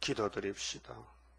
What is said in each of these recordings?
기도드립시다.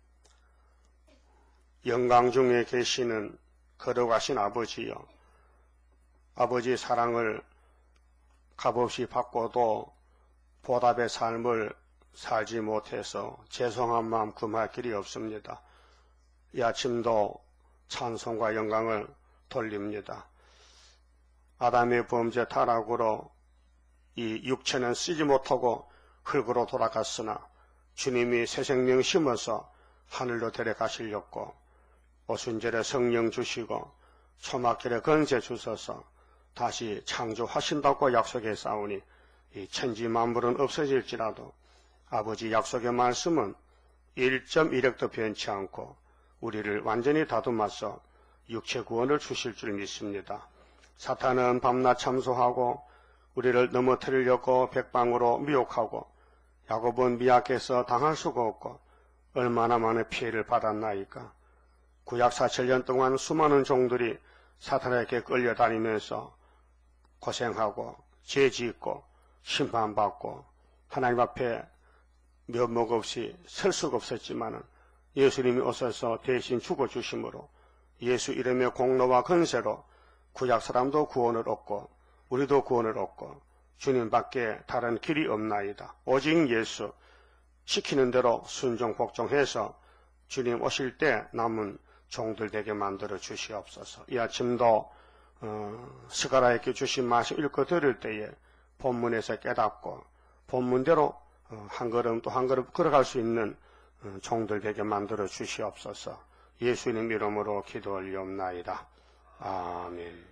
영광 중에 계시는 걸어가신 아버지여, 아버지 사랑을 값없이 받고도 보답의 삶을 살지 못해서 죄송한 마음 금할 길이 없습니다. 이 아침도 찬송과 영광을 돌립니다. 아담의 범죄 타락으로 이 육체는 쓰지 못하고 흙으로 돌아갔으나 주님이 새 생명 심어서 하늘로 데려가시려고 오순절에 성령 주시고 초막절에 건세 주셔서 다시 창조하신다고 약속했사오니 이 천지 만물은 없어질지라도 아버지 약속의 말씀은 1.1핵도 변치 않고 우리를 완전히 다듬어서 육체 구원을 주실 줄 믿습니다. 사탄은 밤낮 참소하고 우리를 넘어뜨리려고 백방으로 미혹하고 야곱은 미약해서 당할 수가 없고 얼마나 많은 피해를 받았나이까. 구약 4,000년 동안 수많은 종들이 사탄에게 끌려다니면서 고생하고 죄짓고 심판받고 하나님 앞에 면목 없이 설 수가 없었지만은 예수님이 오셔서 대신 죽어주심으로 예수 이름의 공로와 건세로 구약 사람도 구원을 얻고 우리도 구원을 얻고 주님밖에 다른 길이 없나이다. 오직 예수 시키는 대로 순종 복종해서 주님 오실 때 남은 종들 되게 만들어 주시옵소서. 이 아침도 스가랴에게 주신 말씀 읽고 들을 때에 본문에서 깨닫고 본문대로 한 걸음 또 한 걸음 걸어갈 수 있는 종들 되게 만들어 주시옵소서. 예수님 이름으로 기도 올리옵나이다. 아멘.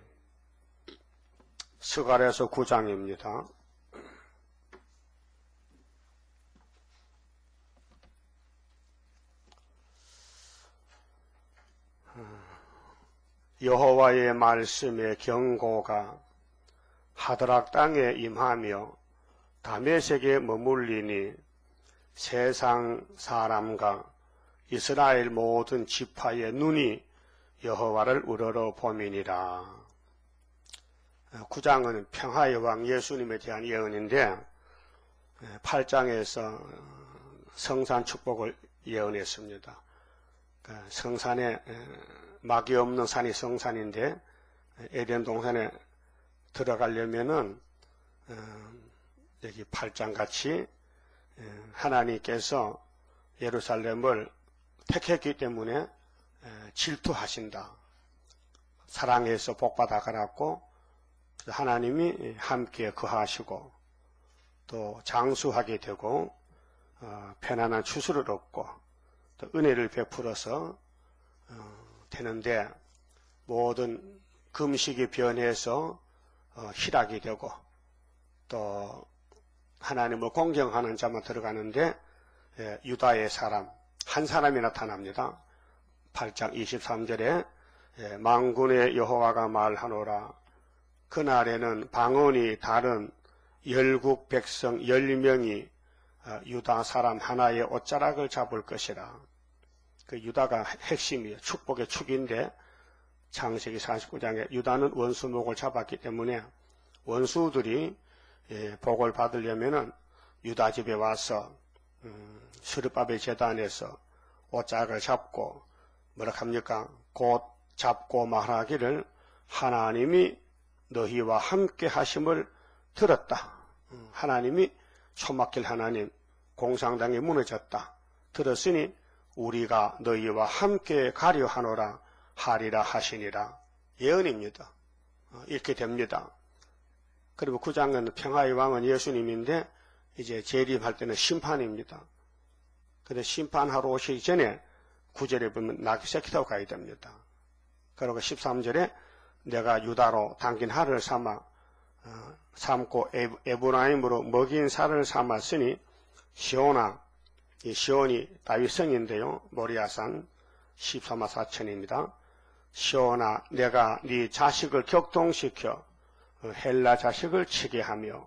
스가랴서 9장입니다. 여호와의 말씀의 경고가 하드락 땅에 임하며 다메섹에 머물리니 세상 사람과 이스라엘 모든 지파의 눈이 여호와를 우러러 보미니라. 9장은 평화의 왕 예수님에 대한 예언인데 8장에서 성산 축복을 예언했습니다. 성산에 막이 없는 산이 성산인데 에덴 동산에 들어가려면은 여기 8장 같이 하나님께서 예루살렘을 택했기 때문에 질투하신다. 사랑해서 복받아 가라고 하나님이 함께 거하시고 또 장수하게 되고 편안한 추수를 얻고 또 은혜를 베풀어서 되는데 모든 금식이 변해서 희락이 되고 또 하나님을 공경하는 자만 들어가는데 유다의 사람 한 사람이 나타납니다. 8장 23절에 만군의 여호와가 말하노라. 그날에는 방언이 다른 열국 백성 10명이 유다 사람 하나의 옷자락을 잡을 것이라. 그 유다가 핵심이에요. 축복의 축인데 창세기 49장에 유다는 원수목을 잡았기 때문에 원수들이 복을 받으려면은 유다 집에 와서 스룹바벨 제단에서 옷자락을 잡고 뭐라 합니까? 곧 잡고 말하기를 하나님이 너희와 함께 하심을 들었다. 하나님이 초막길 하나님 공상당이 무너졌다. 들었으니 우리가 너희와 함께 가려 하노라 하리라 하시니라. 예언입니다. 이렇게 됩니다. 그리고 9장은 평화의 왕은 예수님인데 이제 재림할 때는 심판입니다. 근데 심판하러 오시기 전에 9절에 보면 나귀새끼 타고 가야 됩니다. 그리고 13절에 내가 유다로 당긴 할을 삼고 에브라임으로 먹인 살을 삼았으니 시온아, 이 시온이 다윗 성인데요. 모리아산 14만 4천입니다. 시온아, 내가 네 자식을 격동시켜 헬라 자식을 치게 하며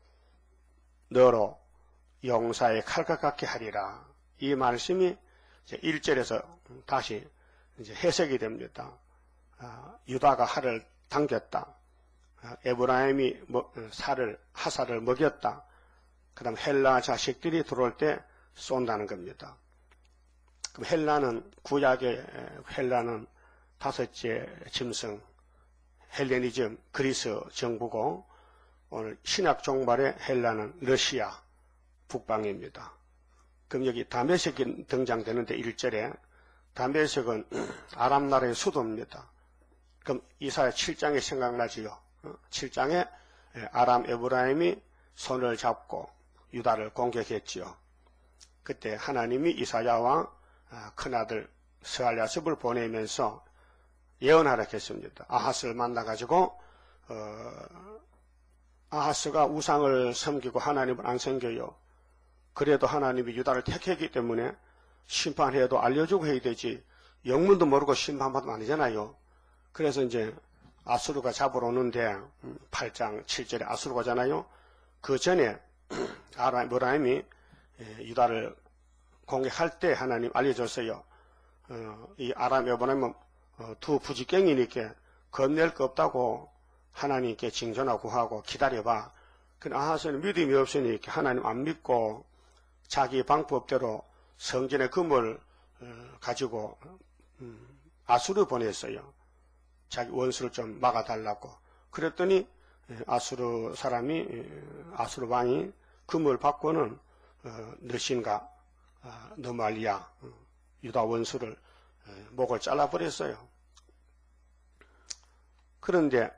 너로 용사의 칼과 같게 하리라. 이 말씀이 이제 1절에서 다시 이제 해석이 됩니다. 유다가 할을 당겼다. 에브라임이 하사를 먹였다. 그 다음 헬라 자식들이 들어올 때 쏜다는 겁니다. 그럼 헬라는, 구약의 헬라는 다섯째 짐승, 헬레니즘, 그리스 정부고, 오늘 신약 종말의 헬라는 러시아, 북방입니다. 그럼 여기 다메섹이 등장되는데 1절에 다메섹은 아람 나라의 수도입니다. 그럼 이사야 7장에 생각나지요. 7장에 아람 에브라임이 손을 잡고 유다를 공격했지요. 그때 하나님이 이사야와 큰아들 스알랴습을 보내면서 예언하라 했습니다. 아하스를 만나가지고 아하스가 우상을 섬기고 하나님을 안 섬겨요. 그래도 하나님이 유다를 택했기 때문에 심판해도 알려주고 해야 되지, 영문도 모르고 심판받으면 아니잖아요. 그래서 이제 아수르가 잡으러 오는데 8장 7절에 아수르가 잖아요. 그 전에 에브라임이 유다를 공격할 때 하나님 알려줬어요. 이 아람 에브라임은 두 부지깽이니까 겁낼 거 없다고 하나님께 징조나 구하고 기다려봐. 근데 아하스는 믿음이 없으니까 하나님 안 믿고 자기 방법대로 성전의 금을 가지고 아수르 보냈어요. 자기 원수를 좀 막아달라고. 그랬더니 아수르 사람이, 아수르 왕이 금을 받고는 느신과 너말리아 유다 원수를 목을 잘라버렸어요. 그런데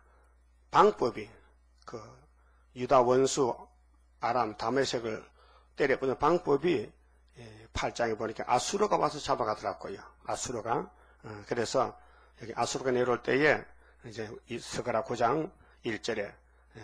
방법이 그 유다 원수 아람 다메섹을 때려보는 방법이 8장에 보니까 아수르가 와서 잡아가더라고요. 아수르가. 그래서 여기 아수르가 내려올 때에 이제 스가랴 9장 1절에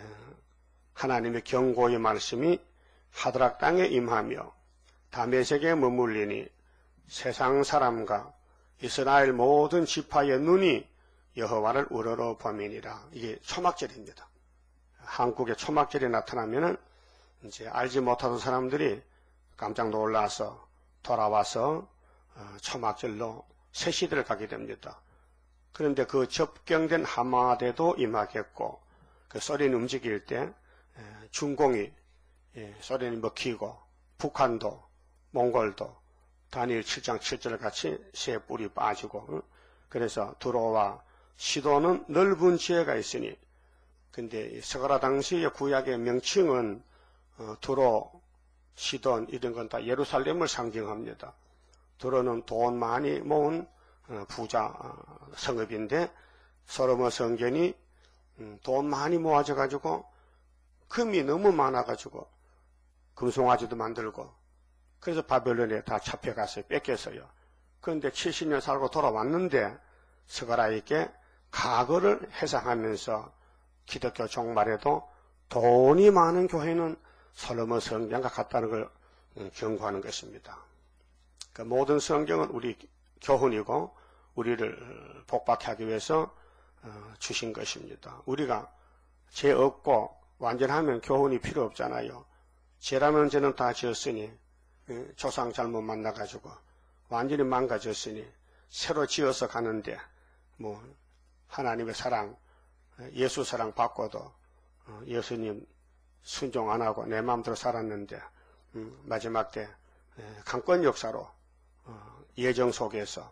하나님의 경고의 말씀이 하드락 땅에 임하며 다메섹에 머물리니 세상 사람과 이스라엘 모든 지파의 눈이 여호와를 우러러 범이니라. 이게 초막절입니다. 한국에 초막절이 나타나면은 이제 알지 못하던 사람들이 깜짝 놀라서 돌아와서 초막절로 새 시대를 가게 됩니다. 그런데 그 접경된 하마대도 임하겠고, 그 소련이 움직일 때 중공이 소련이 먹히고, 북한도 몽골도 다니엘 7장 7절 같이 새 뿔이 빠지고, 그래서 두로와 시도는 넓은 지혜가 있으니, 근데 스가랴 당시의 구약의 명칭은 두로, 시돈 이런 건 다 예루살렘을 상징합니다. 두로는 돈 많이 모은 부자 성읍인데 솔로몬 성전이 돈 많이 모아져 가지고 금이 너무 많아 가지고 금송아지도 만들고, 그래서 바벨론에 다 잡혀갔어요. 뺏겼어요. 그런데 70년 살고 돌아왔는데 스가랴에게 과거를 해상하면서 기독교 종말에도 돈이 많은 교회는 솔로몬 성전과 같다는 걸 경고하는 것입니다. 그 모든 성경은 우리 교훈이고 우리를 복받게 하기 위해서 주신 것입니다. 우리가 죄 없고 완전하면 교훈이 필요 없잖아요. 죄라는 죄는 다 지었으니, 조상 잘못 만나가지고 완전히 망가졌으니 새로 지어서 가는데 뭐 하나님의 사랑, 예수 사랑 받고도 예수님 순종 안 하고 내 마음대로 살았는데 마지막 때 강권 역사로 예정 속에서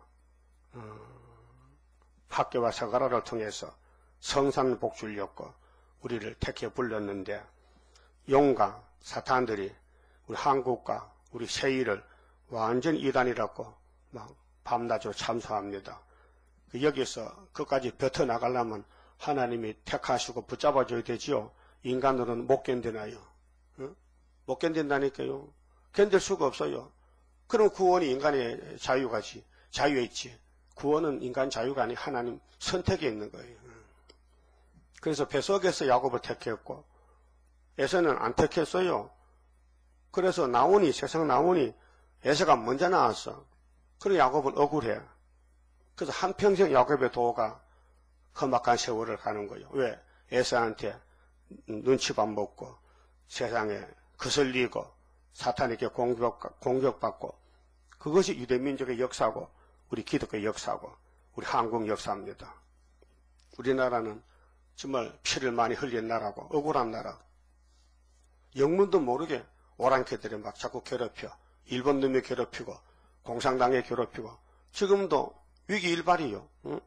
학교와 서가라를 통해서 성산복 주려고 우리를 택해 불렀는데 용과 사탄들이 우리 한국과 우리 세일을 완전 이단이라고 막 밤낮으로 참소합니다. 여기서 끝까지 뱉어나가려면 하나님이 택하시고 붙잡아줘야 되지요. 인간으로는 못 견디나요. 못 견딘다니까요. 견딜 수가 없어요. 그럼 구원이 인간의 자유가지, 자유에 있지. 구원은 인간 자유가 아니 하나님 선택에 있는 거예요. 그래서 뱃속에서 야곱을 택했고 에서는 안 택했어요. 그래서 나오니, 세상 나오니 에서가 먼저 나왔어. 그래서 야곱은 억울해. 그래서 한평생 야곱의 도가 험악한 세월을 가는 거예요. 왜? 에서한테 눈치밥 먹고 세상에 거슬리고 사탄에게 공격받고, 그것이 유대민족의 역사고 우리 기독교의 역사고 우리 한국 역사입니다. 우리나라는 정말 피를 많이 흘린 나라고 억울한 나라. 영문도 모르게 오랑캐들이 막 자꾸 괴롭혀. 일본 놈이 괴롭히고 공산당에 괴롭히고 지금도 위기 일발이요. 응?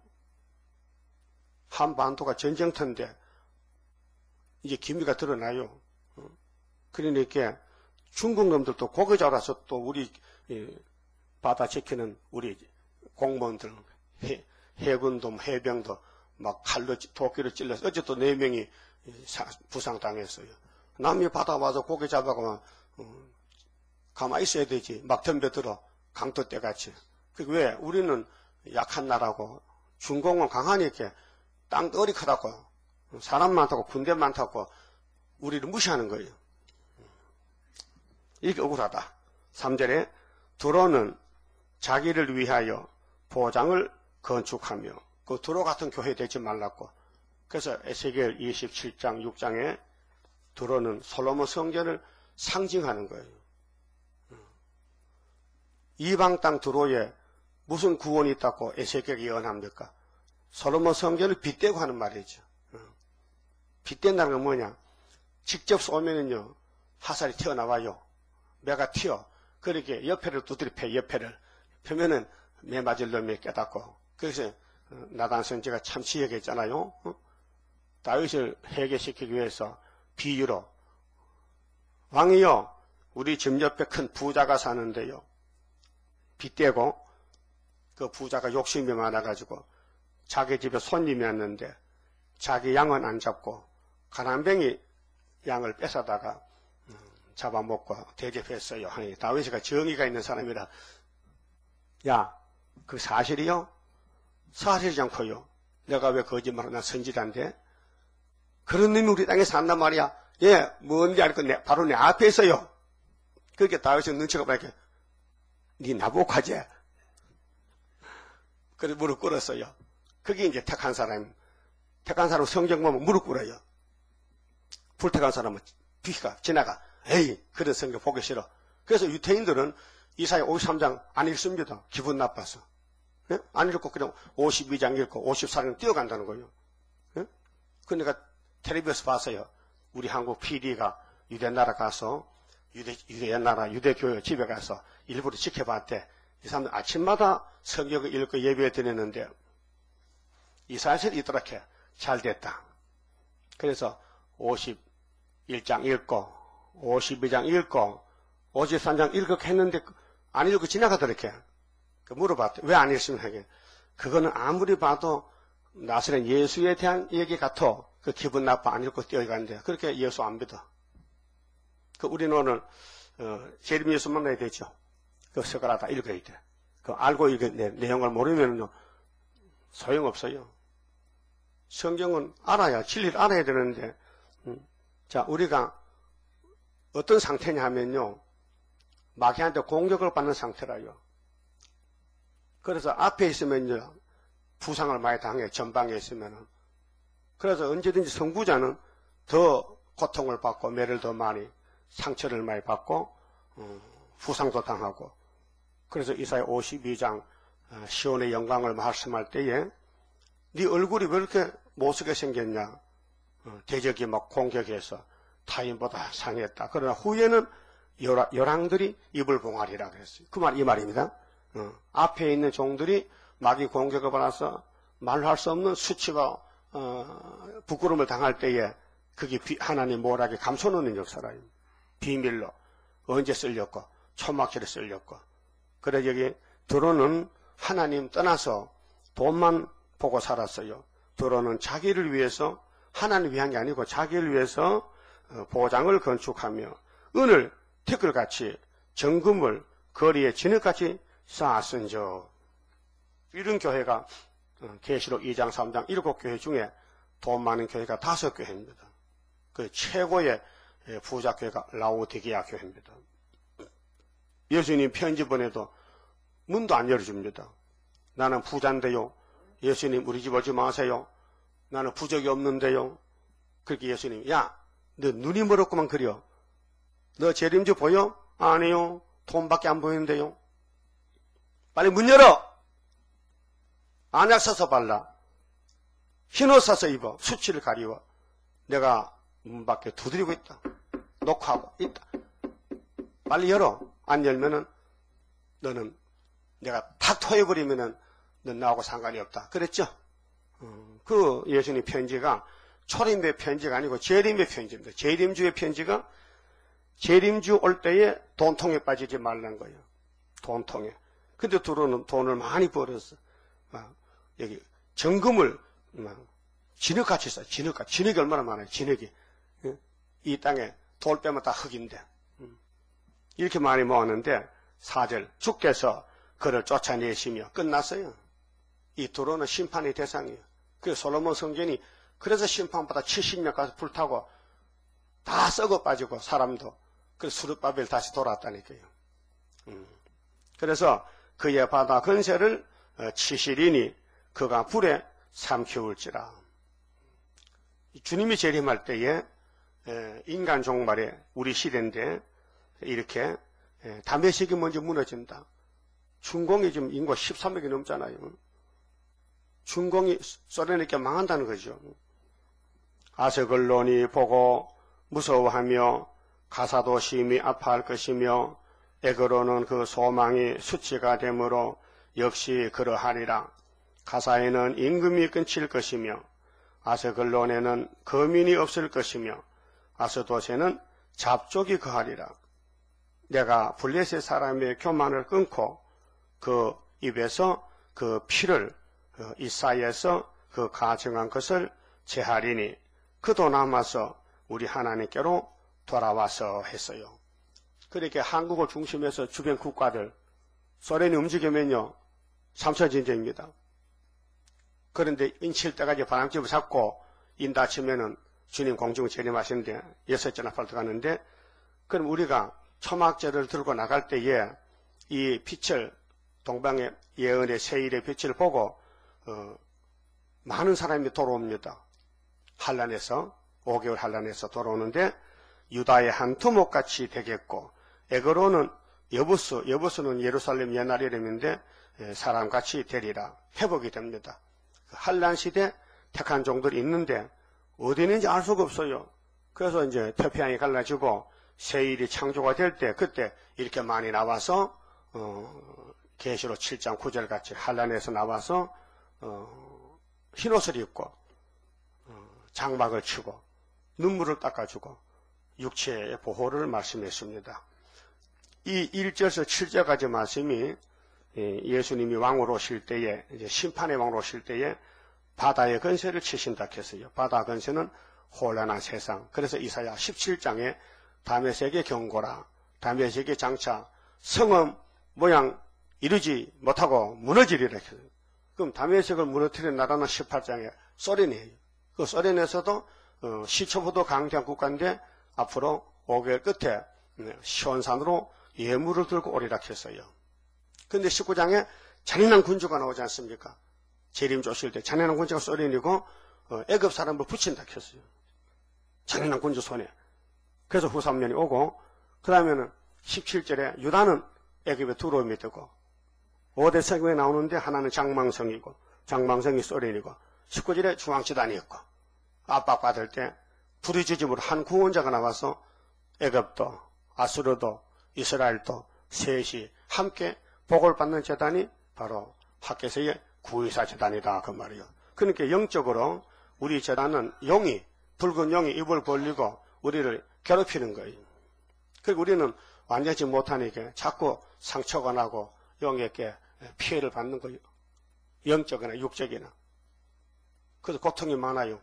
한반도가 전쟁터인데 이제 기미가 드러나요. 응? 그러니까 중국 놈들도 고개 잡아서 또 우리 바다 지키는 우리 공무원들 해군도 해병도 막 칼로 도끼로 찔러서 어제 또 4명이 부상당했어요. 남이 바다 와서 고개 잡아가면 가만히 있어야 되지. 막 덤벼들어 강도 때같이. 왜? 우리는 약한 나라고 중공은 강하니까 땅도 어리크다고 사람 많다고 군대 많다고 우리를 무시하는 거예요. 이게 억울하다. 3절에 두로는 자기를 위하여 보장을 건축하며 그 두로 같은 교회 되지 말라고. 그래서 에스겔 27장 6장에 두로는 솔로몬 성전을 상징하는 거예요. 이방 땅 두로에 무슨 구원이 있다고 에스겔이 예언합니까? 솔로몬 성전을 빗대고 하는 말이죠. 빗댄다는 건 뭐냐? 직접 쏘면은요 화살이 튀어나와요. 매가 튀어. 그렇게 옆에를 두드려 패. 옆에를 펴면은 매 맞을 놈이 깨닫고. 그래서 나단 선지가 참 지혜했잖아요. 다윗을 해결시키기 위해서 비유로 왕이요 우리 집 옆에 큰 부자가 사는데요. 빗대고 그 부자가 욕심이 많아가지고 자기 집에 손님이 왔는데 자기 양은 안 잡고 가난뱅이 양을 뺏어다가 잡아먹고 대접했어요. 하니 다윗이가 정의가 있는 사람이라 야, 그 사실이요? 사실이지 않고요. 내가 왜 거짓말을 난 선지자인데 그런 놈이 우리 땅에 산단 말이야. 예, 뭔지 알고 바로 내 앞에 있어요. 그렇게 다윗은 눈치가 보니까 니 나보고 하지. 그래서 무릎 꿇었어요. 그게 이제 택한 사람 성경 보면 무릎 꿇어요. 불택한 사람은 비가 지나가. 에이, 그런 성경 보기 싫어. 그래서 유태인들은 이사야 53장 안 읽습니다. 기분 나빠서. 예? 안 읽고 그냥 52장 읽고 54장 뛰어간다는 거예요. 예? 그러니까 텔레비에서 봤어요. 우리 한국 PD가 유대나라 가서 유대교회 집에 가서 일부러 지켜봤대. 이 사람들 아침마다 성경을 읽고 예배 드리는데 이사야서를 읽더라게 잘 됐다. 그래서 51장 읽고 52장 읽고 53장 읽고 했는데 안 읽고 지나가더라게. 물어봤대. 왜 안 읽으면 하게. 그거는 아무리 봐도 나사렛 예수에 대한 얘기 같아. 그 기분 나빠 안 읽고 뛰어가는데 그렇게 예수 안 믿어. 우리는 오늘 재림 예수 만나야 되죠. 그 서가라 다 읽어야 돼. 그 알고 이게 내용을 모르면 소용없어요. 성경은 알아야 진리를 알아야 되는데 자 우리가 어떤 상태냐 하면요 마귀한테 공격을 받는 상태라요. 그래서 앞에 있으면요 부상을 많이 당해. 전방에 있으면은. 그래서 언제든지 선구자는 더 고통을 받고 매를 더 많이 상처를 많이 받고 부상도 당하고. 그래서 이사야 52장 시온의 영광을 말씀할 때에 네 얼굴이 왜 이렇게 못쓰게 생겼냐. 대적이 막 공격해서 타인보다 상했다. 그러나 후에는 열왕들이 입을 봉하리라 그랬어요. 그 말 이 말입니다. 앞에 있는 종들이 마귀 공격을 받아서 말로 할 수 없는 수치와 부끄러움을 당할 때에 그게 하나님 모락에 감춰놓는 역사라요. 비밀로 언제 쓸렸고 초막절에 쓸렸고. 그래 여기 드로는 하나님 떠나서 돈만 보고 살았어요. 드로는 자기를 위해서 하나님 위한 게 아니고 자기를 위해서 보장을 건축하며 은을 티끌같이 정금을 거리에 진흙같이 쌓았은저. 이런 교회가 계시록 2장 3장 7교회 중에 돈 많은 교회가 5교회입니다. 그 최고의 부자 교회가 라오디게아 교회입니다. 예수님 편지 보내도 문도 안 열어줍니다. 나는 부자인데요. 예수님 우리 집 오지 마세요. 나는 부적이 없는데요. 그렇게 예수님 야 너 눈이 멀었구만 그려. 너 재림주 보여? 아니요. 돈밖에 안 보이는데요. 빨리 문 열어. 안약 써서 발라. 흰옷 써서 입어. 수치를 가리워. 내가 문 밖에 두드리고 있다. 녹화하고 있다. 빨리 열어. 안 열면은 너는 내가 탁 토해버리면은 넌 나하고 상관이 없다. 그랬죠? 그 예수님 편지가 초림의 편지가 아니고 재림의 편지입니다. 재림주의 편지가 재림주 올 때에 돈통에 빠지지 말라는 거예요. 돈통에. 근데 두로는 돈을 많이 벌었어. 막 여기 정금을 막 진흙같이 써. 진흙이 얼마나 많아요. 진흙이. 이 땅에 돌 빼면 다 흙인데. 이렇게 많이 모았는데 4절 주께서 그를 쫓아내시며 끝났어요. 이 두로는 심판의 대상이에요. 그 솔로몬 성전이 그래서 심판받아 70년 가서 불타고 다 썩어 빠지고 사람도 그 수르바벨 다시 돌아왔다니까요. 그래서 그의 바다 근세를 치시리니 그가 불에 삼키울지라. 주님이 재림할 때에 인간 종말에 우리 시대인데 이렇게 다메섹이 먼저 무너진다. 중공이 지금 인구가 13억이 넘잖아요. 중공이 소련에게 망한다는 거죠. 아스글론이 보고 무서워하며 가사도 심히 아파할 것이며 에그로는 그 소망이 수치가 되므로 역시 그러하리라. 가사에는 임금이 끊칠 것이며 아스글론에는 거민이 없을 것이며 아스도세는 잡족이 거하리라. 내가 블레셋 사람의 교만을 끊고 그 입에서 그 피를 이사야에서 그 가증한 것을 제하리니 그도 남아서 우리 하나님께로 돌아와서 했어요. 그렇게 한국을 중심해서 주변 국가들 소련이 움직이면요 3차 전쟁입니다. 그런데 인칠 때까지 바람집을 잡고 인다치면은 주님 공중 재림하시는데 6째나 팔터가는데 그럼 우리가 초막절을 들고 나갈 때에 이 빛을 동방의 예언의 세일의 빛을 보고 많은 사람이 돌아옵니다. 한란에서 5개월 한란에서 돌아오는데 유다의 한 두목같이 되겠고 에그로는 여부수는 예루살렘 옛날 이름인데 사람같이 되리라. 회복이 됩니다. 한란 시대 택한 종들이 있는데 어디 있는지 알 수가 없어요. 그래서 이제 태평양이 갈라지고 세일이 창조가 될 때 그때 이렇게 많이 나와서 계시록 7장 9절 같이 한란에서 나와서 흰옷을 입고 장막을 치고 눈물을 닦아주고 육체의 보호를 말씀했습니다. 이 1절에서 7절까지 말씀이 예수님이 왕으로 오실 때에 이제 심판의 왕으로 오실 때에 바다의 건세를 치신다 했어요. 바다 건세는 혼란한 세상. 그래서 이사야 17장에 다메섹의 경고라. 다메섹의 장차 성읍 모양 이루지 못하고 무너지리라 했어요. 그럼 다메섹을 무너뜨린 나라는 18장에 소련이에요. 그 소련에서도 시초부도 강대한 국가인데 앞으로 5개월 끝에 시온산으로 예물을 들고 오리라 했어요. 그런데 19장에 잔인한 군주가 나오지 않습니까? 재림 조실 때 잔인한 군주가 소련이고 애굽 사람을 붙인다 했어요. 잔인한 군주 손에. 그래서 후삼년이 오고 그 다음에는 17절에 유다는 애굽에 들어오게 되고 5대 성경에 나오는데 하나는 장망성이고 장망성이 소련이고 19절에 중앙지단이었고 압박받을 때 부르짖음으로 한 구원자가 나와서 애굽도 아수르도 이스라엘도 셋이 함께 복을 받는 재단이 바로 학개서의 구의사 재단이다 그 말이에요. 그러니까 영적으로 우리 재단은 용이 붉은 용이 입을 벌리고 우리를 괴롭히는 거예요. 그리고 우리는 완전히 못하니까 자꾸 상처가 나고 용에게 피해를 받는 거예요. 영적이나 육적이나. 그래서 고통이 많아요.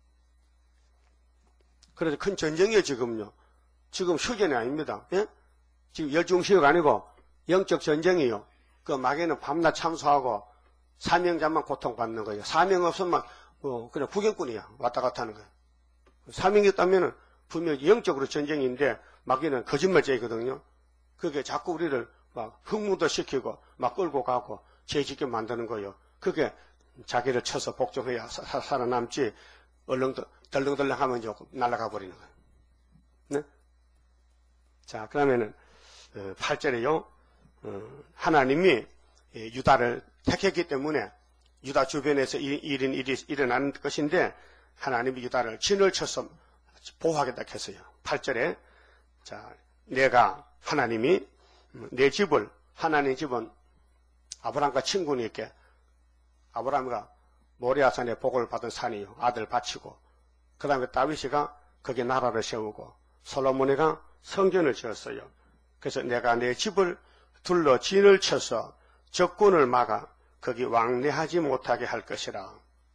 그래서 큰 전쟁이에요 지금요. 지금 휴전이 아닙니다. 예? 지금 열중시효가 아니고 영적 전쟁이에요. 그 막에는 밤낮 참수하고 사명자만 고통받는 거예요. 사명 없으면 그냥 구경꾼이야. 왔다 갔다 하는 거예요. 사명이 있다면은 분명히 영적으로 전쟁인데 마귀는 거짓말쟁이거든요. 그게 자꾸 우리를 막 흥무도 시키고 막 끌고 가고 죄짓게 만드는 거예요. 그게 자기를 쳐서 복종해야 살아남지 덜렁덜렁 하면 조금 날아가 버리는 거예요. 네? 자, 그러면은 8절에요. 하나님이 유다를 택했기 때문에 유다 주변에서 일이 일어나는 것인데 하나님이 유다를 진을 쳐서 보호하겠다 했어요. 8절에 자, 내가 하나님이 내 집을, 하나님의 집은 아브라함과 친분이 있게, 아브라함과 모리아산에 복을 받은 산이요. 아들 바치고, 그 다음에 다윗이가 거기에 나라를 세우고, 솔로몬이가 성전을 지었어요. 그래서 내가 내 집을 둘러 진을 쳐서 적군을 막아 거기 왕래하지 못하게 할 것이라.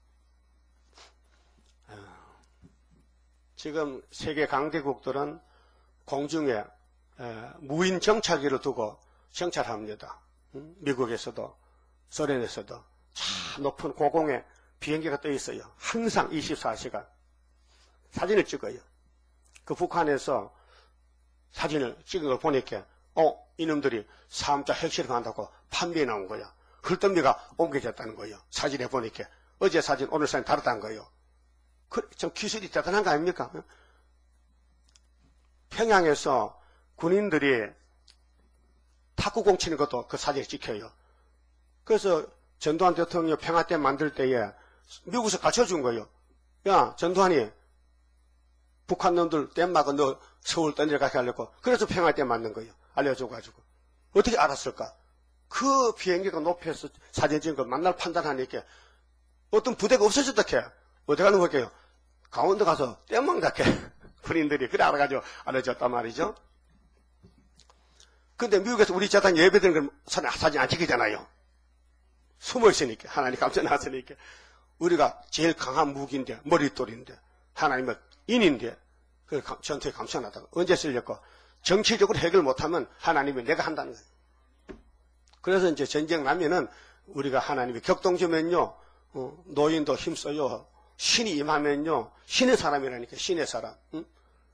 지금 세계 강대국들은 공중에 무인 정찰기를 두고 정찰합니다. 미국에서도 소련에서도 참 높은 고공에 비행기가 떠 있어요. 항상 24시간 사진을 찍어요. 그 북한에서 사진을 찍은 걸 보니까 이놈들이 3자 핵실험 한다고 판비에 나온 거야. 흘더미가 옮겨졌다는 거예요. 사진에 보니까 어제 사진 오늘 사진 다르다는 거예요. 좀 기술이 대단한 거 아닙니까? 평양에서 군인들이 탁구공 치는 것도 그 사진에 찍혀요. 그래서 전두환 대통령 평화댐 만들 때에 미국에서 가르쳐준 거예요. 야, 전두환이 북한 놈들 댐 막아 너 서울 떠내려가게 하려고. 그래서 평화댐 만든 거예요. 알려줘가지고. 어떻게 알았을까? 그 비행기가 높이에서 사진 찍은 걸 만날 판단하니까 어떤 부대가 없어졌다 캐. 어디 가는 거게요? 강원도 가서 댐 막다 캐. 군인들이 그래 알아가지고 알려줬단 말이죠. 근데 미국에서 우리 재단 예배드리는 걸 사진 안 찍히잖아요. 숨어 있으니까. 하나님 감춰놨으니까. 우리가 제일 강한 무기인데, 머릿돌인데, 하나님은 인인데, 그걸 전투에 감춰놨다고. 언제 쓰려고? 정치적으로 해결 못하면 하나님이 내가 한다는 거예요. 그래서 이제 전쟁 나면은 우리가 하나님이 격동주면요, 노인도 힘써요. 신이 임하면요, 신의 사람이라니까, 신의 사람. 응?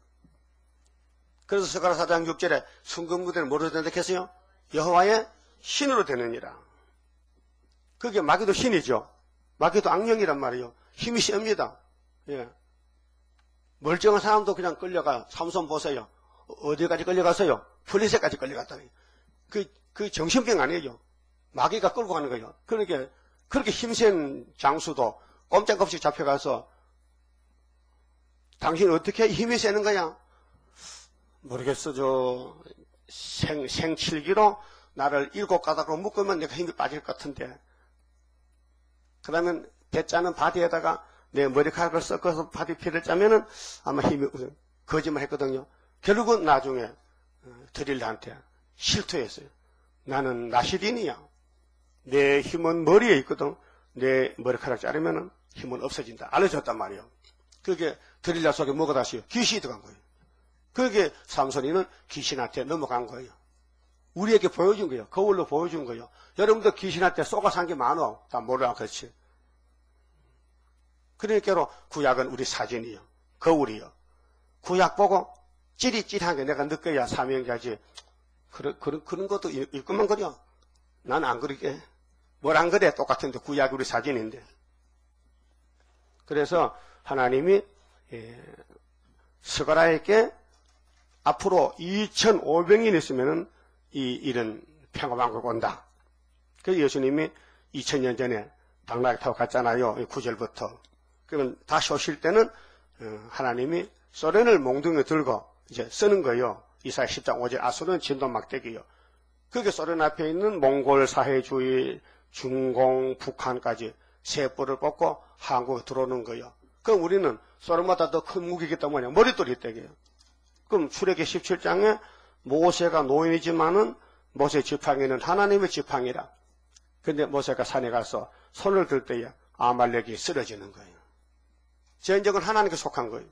그래서 스가랴 4장 6절에 순금무대는 뭐로 된다 했어요? 여호와의 신으로 되느니라. 그게 마귀도 신이죠. 마귀도 악령이란 말이에요. 힘이 셉니다. 예. 멀쩡한 사람도 그냥 끌려가. 삼손 보세요. 어디까지 끌려갔어요? 플리세까지 끌려갔다니. 그 정신병 아니에요. 마귀가 끌고 가는 거예요. 그렇게 힘센 장수도 꼼짝없이 잡혀가서 당신 어떻게 힘이 세는 거야? 모르겠어. 생칠기로 나를 7가닥으로 묶으면 내가 힘이 빠질 것 같은데. 그 다음에 배 짜는 바디에다가 내 머리카락을 섞어서 바디 피를 짜면은 아마 힘이, 거짓말 했거든요. 결국은 나중에 드릴한테 실토했어요. 나는 나시딘이야. 내 힘은 머리에 있거든. 내 머리카락 자르면은 힘은 없어진다. 알려줬단 말이에요. 그게 드릴라 속에 뭐가 다시요? 귀신이 들어간 거예요. 그게 삼손이는 귀신한테 넘어간 거예요. 우리에게 보여준 거예요. 거울로 보여준 거예요. 여러분도 귀신한테 쏘가 산 게 많어. 다 몰라, 그렇지. 그러니까 구약은 우리 사진이요. 거울이요. 구약 보고 찌릿찌릿한 게 내가 느껴야 사명자지. 그런 것도 읽고만 그려. 난 안 그리게. 뭘 안 그래? 똑같은데 구약이 우리 사진인데. 그래서 하나님이 스가랴에게 앞으로 2,500년 있으면은 이런 평화왕국 온다. 그래서 예수님이 2000년 전에 당나귀 타고 갔잖아요. 9절부터. 그러면 다시 오실 때는 하나님이 소련을 몽둥이 들고 이제 쓰는 거예요. 이사야 10장 5절 아수르는 진도 막대기요. 그게 소련 앞에 있는 몽골 사회주의, 중공, 북한까지 세 뿔을 뽑고 한국에 들어오는 거예요. 그럼 우리는 소련보다 더 큰 무기이기 때문에 머릿돌이 떼게요. 그럼 출애기 17장에 모세가 노인이지만은 모세 지팡이는 하나님의 지팡이라. 근데 모세가 산에 가서 손을 들 때에 아말렉이 쓰러지는 거예요. 전쟁은 하나님께 속한 거예요.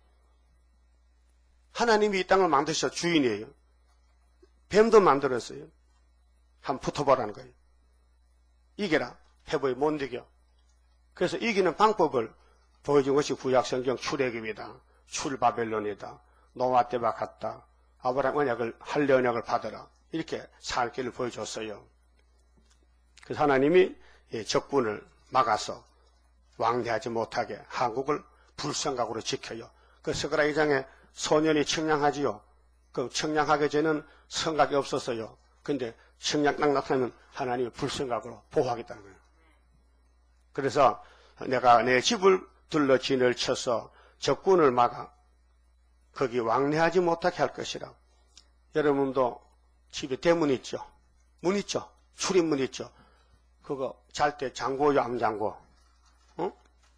하나님이 이 땅을 만드셔 주인이에요. 뱀도 만들었어요. 한번 붙어보라는 거예요. 이겨라. 해보이 못 이겨. 그래서 이기는 방법을 보여준 것이 구약성경 출애굽이다. 출바벨론이다. 노아 때와 같다. 아브라함 언약을 할례 언약을 받으라. 이렇게 살 길을 보여줬어요. 그래서 하나님이 적군을 막아서 왕래하지 못하게 한국을 불성각으로 지켜요. 그 스가랴 2장에 소년이 청량하지요. 그 청량하게 되는 성각이 없었어요. 근데 청량 딱 나타나면 하나님이 불성각으로 보호하겠다는 거예요. 그래서 내가 내 집을 둘러 진을 쳐서 적군을 막아 거기 왕래하지 못하게 할 것이라. 여러분도 집에 대문 있죠. 문 있죠. 출입문 있죠. 그거 잘 때 잠궈요, 안 잠궈? 어?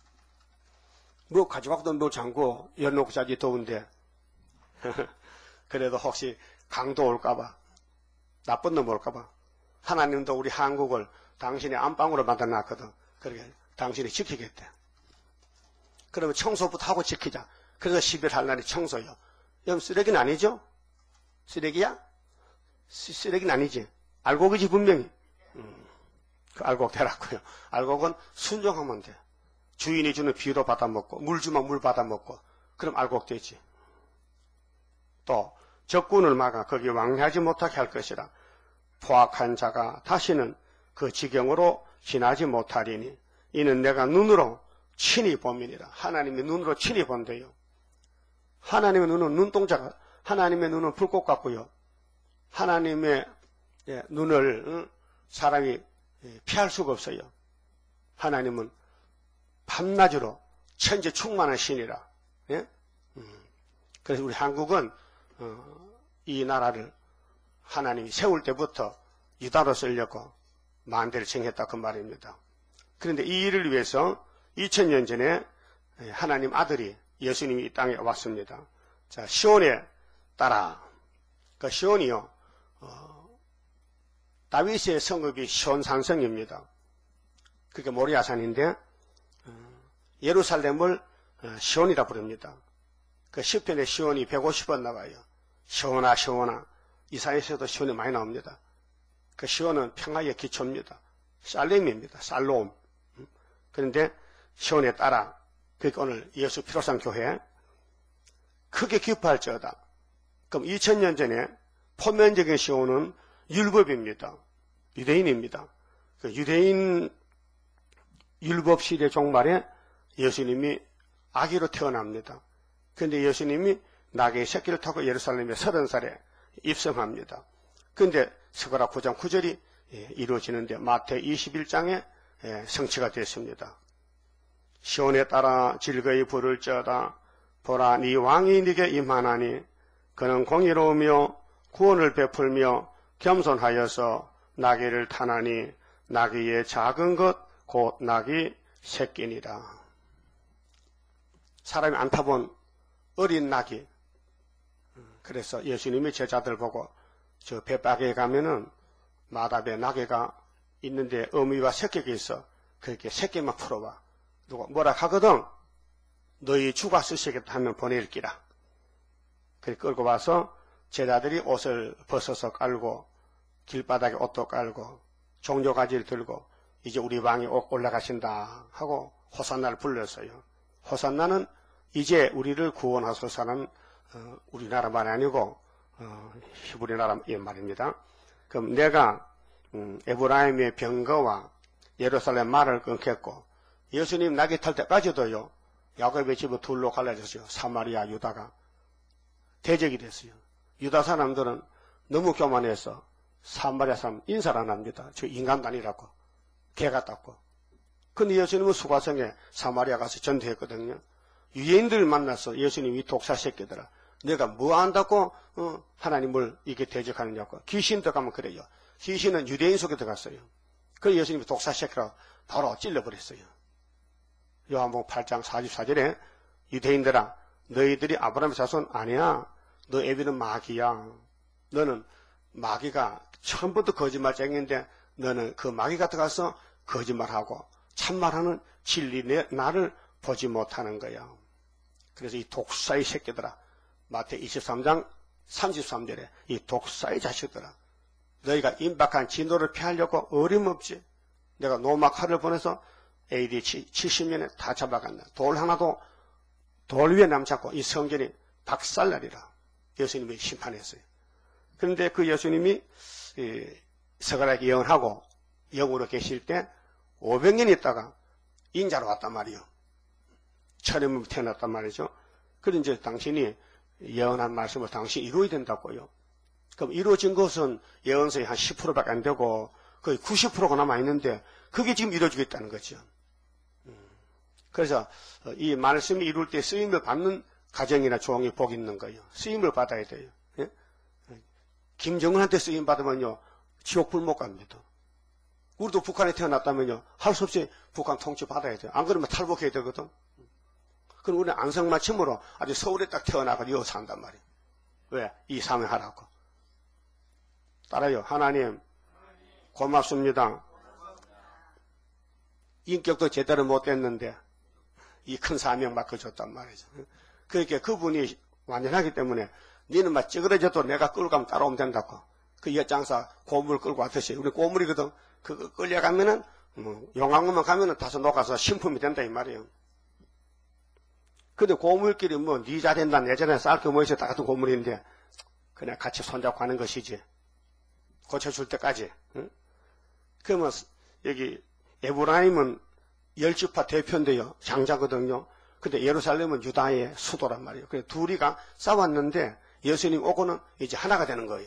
뭐 가져가도 뭐 잠궈. 열놓고 자기 더운데. 그래도 혹시 강도 올까봐, 나쁜 놈 올까봐. 하나님도 우리 한국을 당신의 안방으로 만들어놨거든. 그러게 당신이 지키겠대. 그러면 청소부터 하고 지키자. 그래서 10일 할 날이 청소요. 여러분 쓰레기는 아니죠? 쓰레기야? 쓰레기는 아니지. 알곡이지 분명히. 그 알곡 되라고요. 알곡은 순종하면 돼. 주인이 주는 비도 받아먹고 물 주면 물 받아먹고 그럼 알곡 되지. 또 적군을 막아 거기 왕래하지 못하게 할 것이라. 포악한 자가 다시는 그 지경으로 지나지 못하리니 이는 내가 눈으로 친히 봄이니라. 하나님의 눈으로 친히 본대요. 하나님의 눈은 눈동자가, 하나님의 눈은 불꽃 같고요. 하나님의 눈을 사람이 피할 수가 없어요. 하나님은 밤낮으로 천재 충만한 신이라. 예? 그래서 우리 한국은 이 나라를 하나님이 세울 때부터 유다로 쓰려고 만대를 정했다 그 말입니다. 그런데 이 일을 위해서 2000년 전에 하나님 아들이 예수님이 이 땅에 왔습니다. 자, 시온에 따라 그 시온이요 다윗의 성읍이 시온산성입니다. 그게 모리아산인데 예루살렘을 시온이라 부릅니다. 그 시편에 시온이 150번 나와요. 시온아 시온아. 이사야에서도 시온이 많이 나옵니다. 그 시온은 평화의 기초입니다. 살렘입니다. 살롬. 그런데 시온에 따라 그러니까 오늘 예수 피로상 교회 크게 기뻐할지어다. 그럼 2000년 전에 포면적인 시온은 율법입니다. 유대인입니다. 그 유대인 율법 시대 종말에 예수님이 아기로 태어납니다. 그런데 예수님이 나귀의 새끼를 타고 예루살렘에 30살에 입성합니다. 그런데 스가랴 9장 9절이 이루어지는데 마태 21장에 성취가 됐습니다. 시온에 따라 즐거이 부를지어다. 보라 네 왕이 네게 임하나니 그는 공의로우며 구원을 베풀며 겸손하여서 나귀를 타나니 나귀의 작은 것 곧 나귀 새끼니라. 사람이 안 타본 어린 나귀. 그래서 예수님이 제자들 보고 저 벳박에 가면은 마답에 나귀가 있는데 어미와 새끼가 있어. 그렇게 새끼만 풀어봐. 누가 뭐라 하거든. 너희 주가 쓰시겠다 하면 보낼기라. 그렇게 끌고 와서 제자들이 옷을 벗어서 깔고 길바닥에 옷도 깔고 종려가지를 들고 이제 우리 왕이 올라가신다 하고 호산나를 불렀어요. 호산나는 이제 우리를 구원하소서는 우리나라만이 아니고 히브리 나라의 말입니다. 그럼 내가 에브라임의 병거와 예루살렘 말을 끊겠고 예수님 나귀 탈 때까지도요. 야곱의 집을 둘로 갈라졌어요. 사마리아 유다가 대적이 됐어요. 유다 사람들은 너무 교만해서 사마리아 사람 인사를 안 합니다. 저 인간도 아니라고 개 같다고. 근데 예수님은 수가성에 사마리아 가서 전도했거든요. 유대인들을 만나서 예수님이 독사 새끼들아 내가 뭐 안다고 하나님을 이게 대적하느냐고. 귀신도 가면 그래요. 귀신은 유대인 속에 들어갔어요. 그래서 예수님이 독사 새끼라고 바로 찔러버렸어요. 요한복음 8장 44절에 유대인들아 너희들이 아브라함의 자손 아니야. 너 애비는 마귀야. 너는 마귀가 처음부터 거짓말쟁이인데 너는 그 마귀가 들어가서 거짓말하고 참말하는 진리 나를 보지 못하는 거야. 그래서 이 독사의 새끼들아 마태 23장 33절에 이 독사의 자식들아 너희가 임박한 진도를 피하려고 어림없지. 내가 노마칼을 보내서 AD 70년에 다 잡아간다. 돌 하나도 돌 위에 남지 않고 이 성전이 박살나리라. 예수님이 심판했어요. 그런데 그 예수님이 스가랴에게 예언하고 영으로 계실 때 500년 있다가 인자로 왔단 말이요. 천연물 태어났단 말이죠. 그런데 이제 당신이 예언한 말씀을 당신이 이루어야 된다고요. 그럼 이루어진 것은 예언서의 한 10%밖에 안 되고 거의 90%가 남아있는데 그게 지금 이루어지겠다는 거죠. 그래서 이 말씀이 이룰 때 쓰임을 받는 가정이나 종이 복 있는 거예요. 쓰임을 받아야 돼요. 예? 김정은한테 쓰임 받으면요, 지옥불 못 갑니다. 우리도 북한에 태어났다면요, 할 수 없이 북한 통치 받아야 돼요. 안 그러면 탈북해야 되거든. 그럼 우리는 안성맞춤으로 아주 서울에 딱 태어나가지고 여기 산단 말이에요. 왜? 이 사명하라고. 따라요. 하나님, 고맙습니다. 인격도 제대로 못 됐는데, 이 큰 사명 맡겨줬단 말이죠. 그러니까 그분이 완전하기 때문에, 니는 막 찌그러져도 내가 끌고 가면 따라오면 된다고. 그 엿장사 고물 끌고 왔듯이, 우리 고물이거든. 그거 끌려가면은, 용왕으만 가면은 다소 녹아서 신품이 된다, 이 말이에요. 근데 고물끼리 뭐, 니 잘한다, 내 잘한다, 쌀게 모여서 다 같은 고물인데, 그냥 같이 손잡고 하는 것이지. 고쳐줄 때까지. 응? 그러면, 여기, 에브라임은 열지파 대표인데요. 장자거든요. 근데 예루살렘은 유다의 수도란 말이에요. 그래서 둘이가 싸웠는데, 예수님 오고는 이제 하나가 되는 거예요.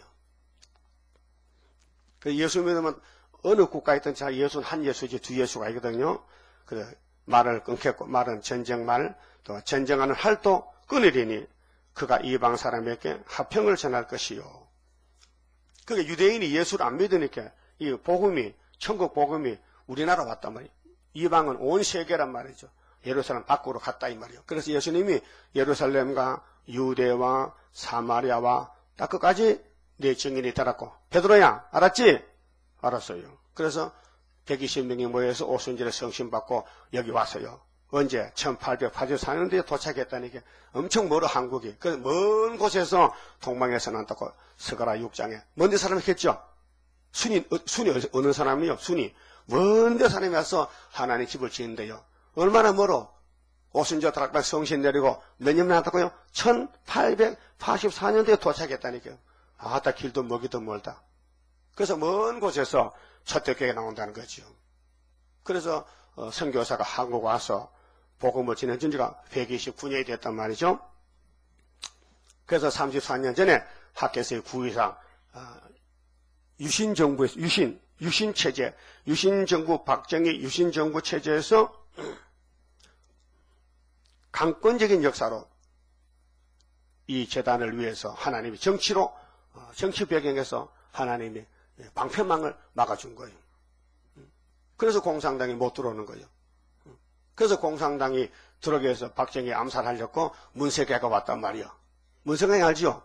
그 예수 믿으면 어느 국가에 있든 자, 예수는 한 예수지 두 예수가 있거든요. 그래, 말을 끊겠고, 말은 전쟁말, 또 전쟁하는 할도 끊으리니, 그가 이방 사람에게 화평을 전할 것이요. 그게 유대인이 예수를 안 믿으니까, 이 복음이, 천국 복음이 우리나라 왔단 말이에요. 이방은 온 세계란 말이죠. 예루살렘 밖으로 갔다 이 말이에요. 그래서 예수님이 예루살렘과 유대와 사마리아와 딱 끝까지 내 증인이 되었고, 베드로야 알았지? 알았어요. 그래서 120명이 모여서 오순절에 성신받고 여기 왔어요. 언제? 1884년도에 도착했다니까. 엄청 멀어 한국이. 그래서 먼 곳에서 동방에서 난다고 스가랴 6장에 먼데 사람이 했죠. 순이 어느 사람이요? 순이 먼데 사람이 와서 하나님 집을 지은대요. 얼마나 멀어? 오순절 다락방 성신 내리고 몇 년 나왔다고요? 1884년도에 도착했다니까요. 아따 길도 먹이도 멀다. 그래서 먼 곳에서 초대교회가 나온다는 거죠. 그래서 선교사가 한국 와서 복음을 전해준 지가 129년이 됐단 말이죠. 그래서 34년 전에 학교에서의 구의상 유신정부에서 유신체제, 유신정부 박정희 유신정부 체제에서 강권적인 역사로 이 재단을 위해서 하나님이 정치로 정치 배경에서 하나님이 방패망을 막아준 거예요. 그래서 공산당이 못 들어오는 거예요. 그래서 공산당이 들어오기 위해서 박정희 암살하려고 문세계가 왔단 말이에요. 문세계 알지요?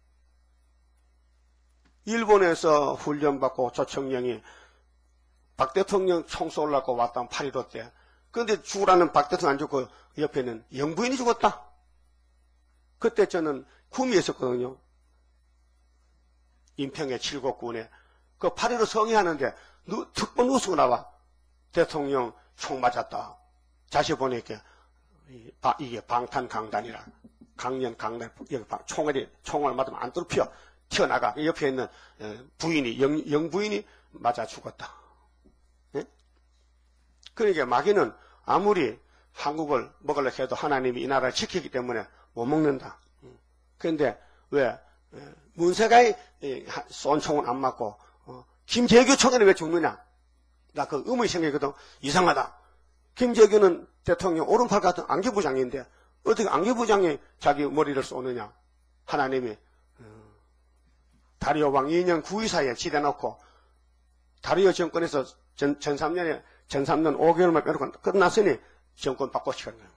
일본에서 훈련받고 조청령이 박 대통령 총 쏠라고 왔던 8.15 때. 그런데 죽으라는 박 대통령 안 죽고 옆에는 영부인이 죽었다. 그때 저는 구미에 있었거든요. 인평의 칠곡군에. 그 8.15 성의하는데 특보 누수가 나와. 대통령 총 맞았다. 다시 보니까 이게 방탄강단이라. 강연 강단, 여기 총을 맞으면 안 뚫혀. 튀어나가. 옆에 있는 부인이, 영부인이 맞아 죽었다. 예? 그러니까 마귀는 아무리 한국을 먹으려고 해도 하나님이 이 나라를 지키기 때문에 못 먹는다. 그런데 왜 문세가의 쏜 총은 안 맞고 김재규 총에는 왜 죽느냐? 나 그 의문이 생기거든. 이상하다. 김재규는 대통령 오른팔 같은 안개부장인데 어떻게 안개부장이 자기 머리를 쏘느냐? 하나님이 다리오 왕 2년 9위사에 지대놓고 다리오 정권에서 전 3년 5개월만 빼놓고 끝났으니 정권 바꿔치는 거예요.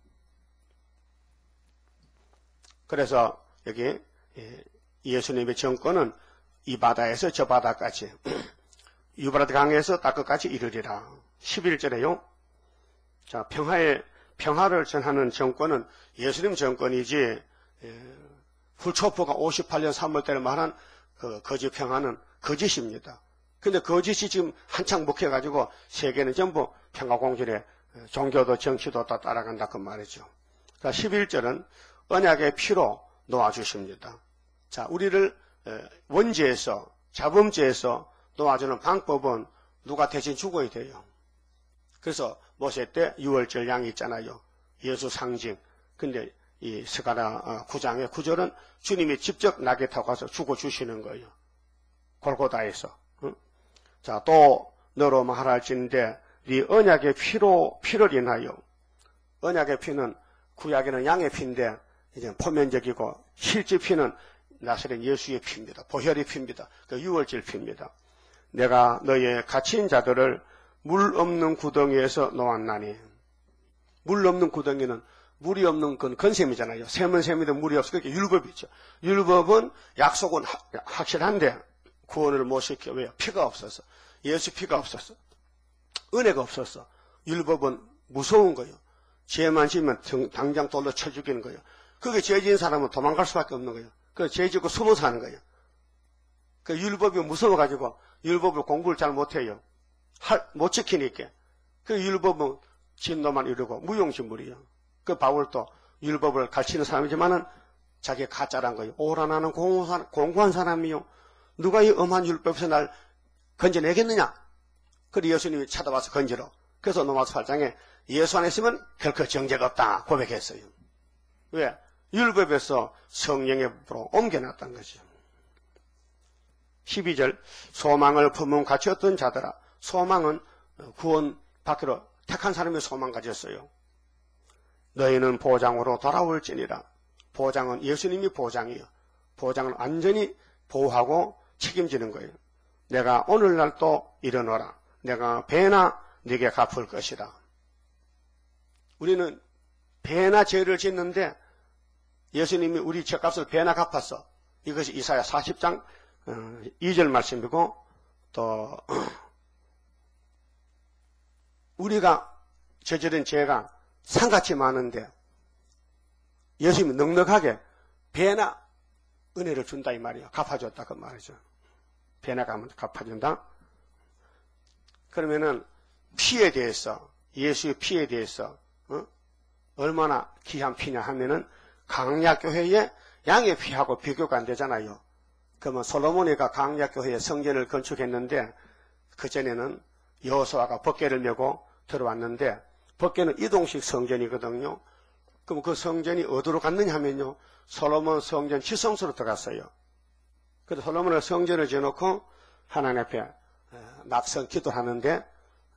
그래서 여기 예수님의 정권은 이 바다에서 저 바다까지 유브라트 강에서 딱 끝까지 이르리라. 11절에요. 자, 평화를 전하는 정권은 예수님 정권이지 훌초프가 58년 3월달에 말한 그 거짓 평화는 거짓입니다. 근데 거짓이 지금 한창 먹혀가지고 세계는 전부 평화공존에 종교도 정치도 다 따라간다 그 말이죠. 자, 11절은 언약의 피로 놓아주십니다. 자, 우리를 원죄에서 자범죄에서 놓아주는 방법은 누가 대신 죽어야 돼요. 그래서 모세 때 6월절 양이 있잖아요. 예수 상징. 근데 이 스가랴 9장의 9절은 주님이 직접 낙에 타고 가서 죽어주시는 거예요. 골고다에서. 응? 자, 또 너로 말할진대 네 언약의 피를 인하여. 언약의 피는 구약에는 양의 피인데 이제 포면적이고 실제 피는 나사렛 예수의 피입니다. 보혈의 피입니다. 그 유월절 피입니다. 내가 너의 갇힌 자들을 물 없는 구덩이에서 놓았나니. 물 없는 구덩이는 물이 없는 건 건셈이잖아요. 샘은 샘이도 물이 없어. 그게 율법이죠. 율법은 약속은 확실한데 구원을 못 시켜. 왜요? 피가 없어서. 예수 피가 없었어. 은혜가 없었어. 율법은 무서운 거예요. 죄만 지면 당장 돌로 쳐 죽이는 거예요. 그게 죄 지은 사람은 도망갈 수밖에 없는 거예요. 그래서 죄 짓고 숨어 사는 거예요. 그 율법이 무서워가지고 율법을 공부를 잘 못해요. 못 지키니까. 그 율법은 진노만 이루고 무용지물이에요. 그 바울도 율법을 가르치는 사람이지만은 자기가 가짜란 거예요. 오라 나는 공고한 사람이요. 누가 이 엄한 율법에서 날 건져내겠느냐? 그리고 예수님이 찾아와서 건지러. 그래서 로마서 8장에 예수 안에 있으면 결코 정죄가 없다 고백했어요. 왜? 율법에서 성령의 법으로 옮겨놨다는 거죠. 12절 소망을 품은 갇혔던 자들아. 소망은 구원 받기로 택한 사람이 소망 가졌어요. 너희는 보장으로 돌아올지니라. 보장은 예수님이 보장이에요. 보장은 완전히 보호하고 책임지는 거예요. 내가 오늘날 또 일어나라. 내가 배나 네게 갚을 것이다. 우리는 배나 죄를 짓는데 예수님이 우리 죄값을 배나 갚았어. 이것이 이사야 40장 2절 말씀이고 또 우리가 저지른 죄가 산같이 많은데 예수님이 넉넉하게 배나 은혜를 준다 이 말이에요. 갚아줬다 그 말이죠. 배나 갚아준다. 그러면은 피에 대해서 예수의 피에 대해서 얼마나 귀한 피냐 하면은 강약교회의 양의 피하고 비교가 안 되잖아요. 그러면 솔로몬이가 강약교회의 성전을 건축했는데 그전에는 여호수아가 법궤를 메고 들어왔는데 법궤는 이동식 성전이거든요. 그럼 그 성전이 어디로 갔느냐 하면요. 솔로몬 성전 지성소로 들어갔어요. 그래서 솔로몬은 성전을 지어놓고 하나님 앞에 낙성 기도를 하는데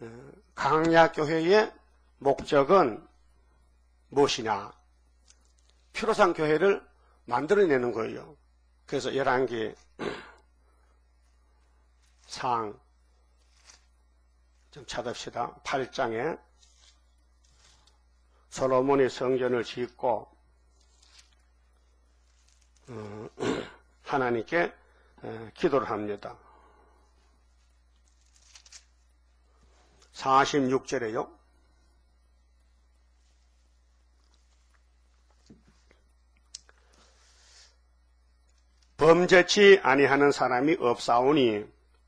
강약교회의 목적은 무엇이냐? 피로상 교회를 만들어내는 거예요. 그래서 열왕기 상 좀 찾읍시다. 8장에 솔로몬이 성전을 짓고 하나님께 기도를 합니다. 46절에요. 범죄치 아니하는 사람이 없사오니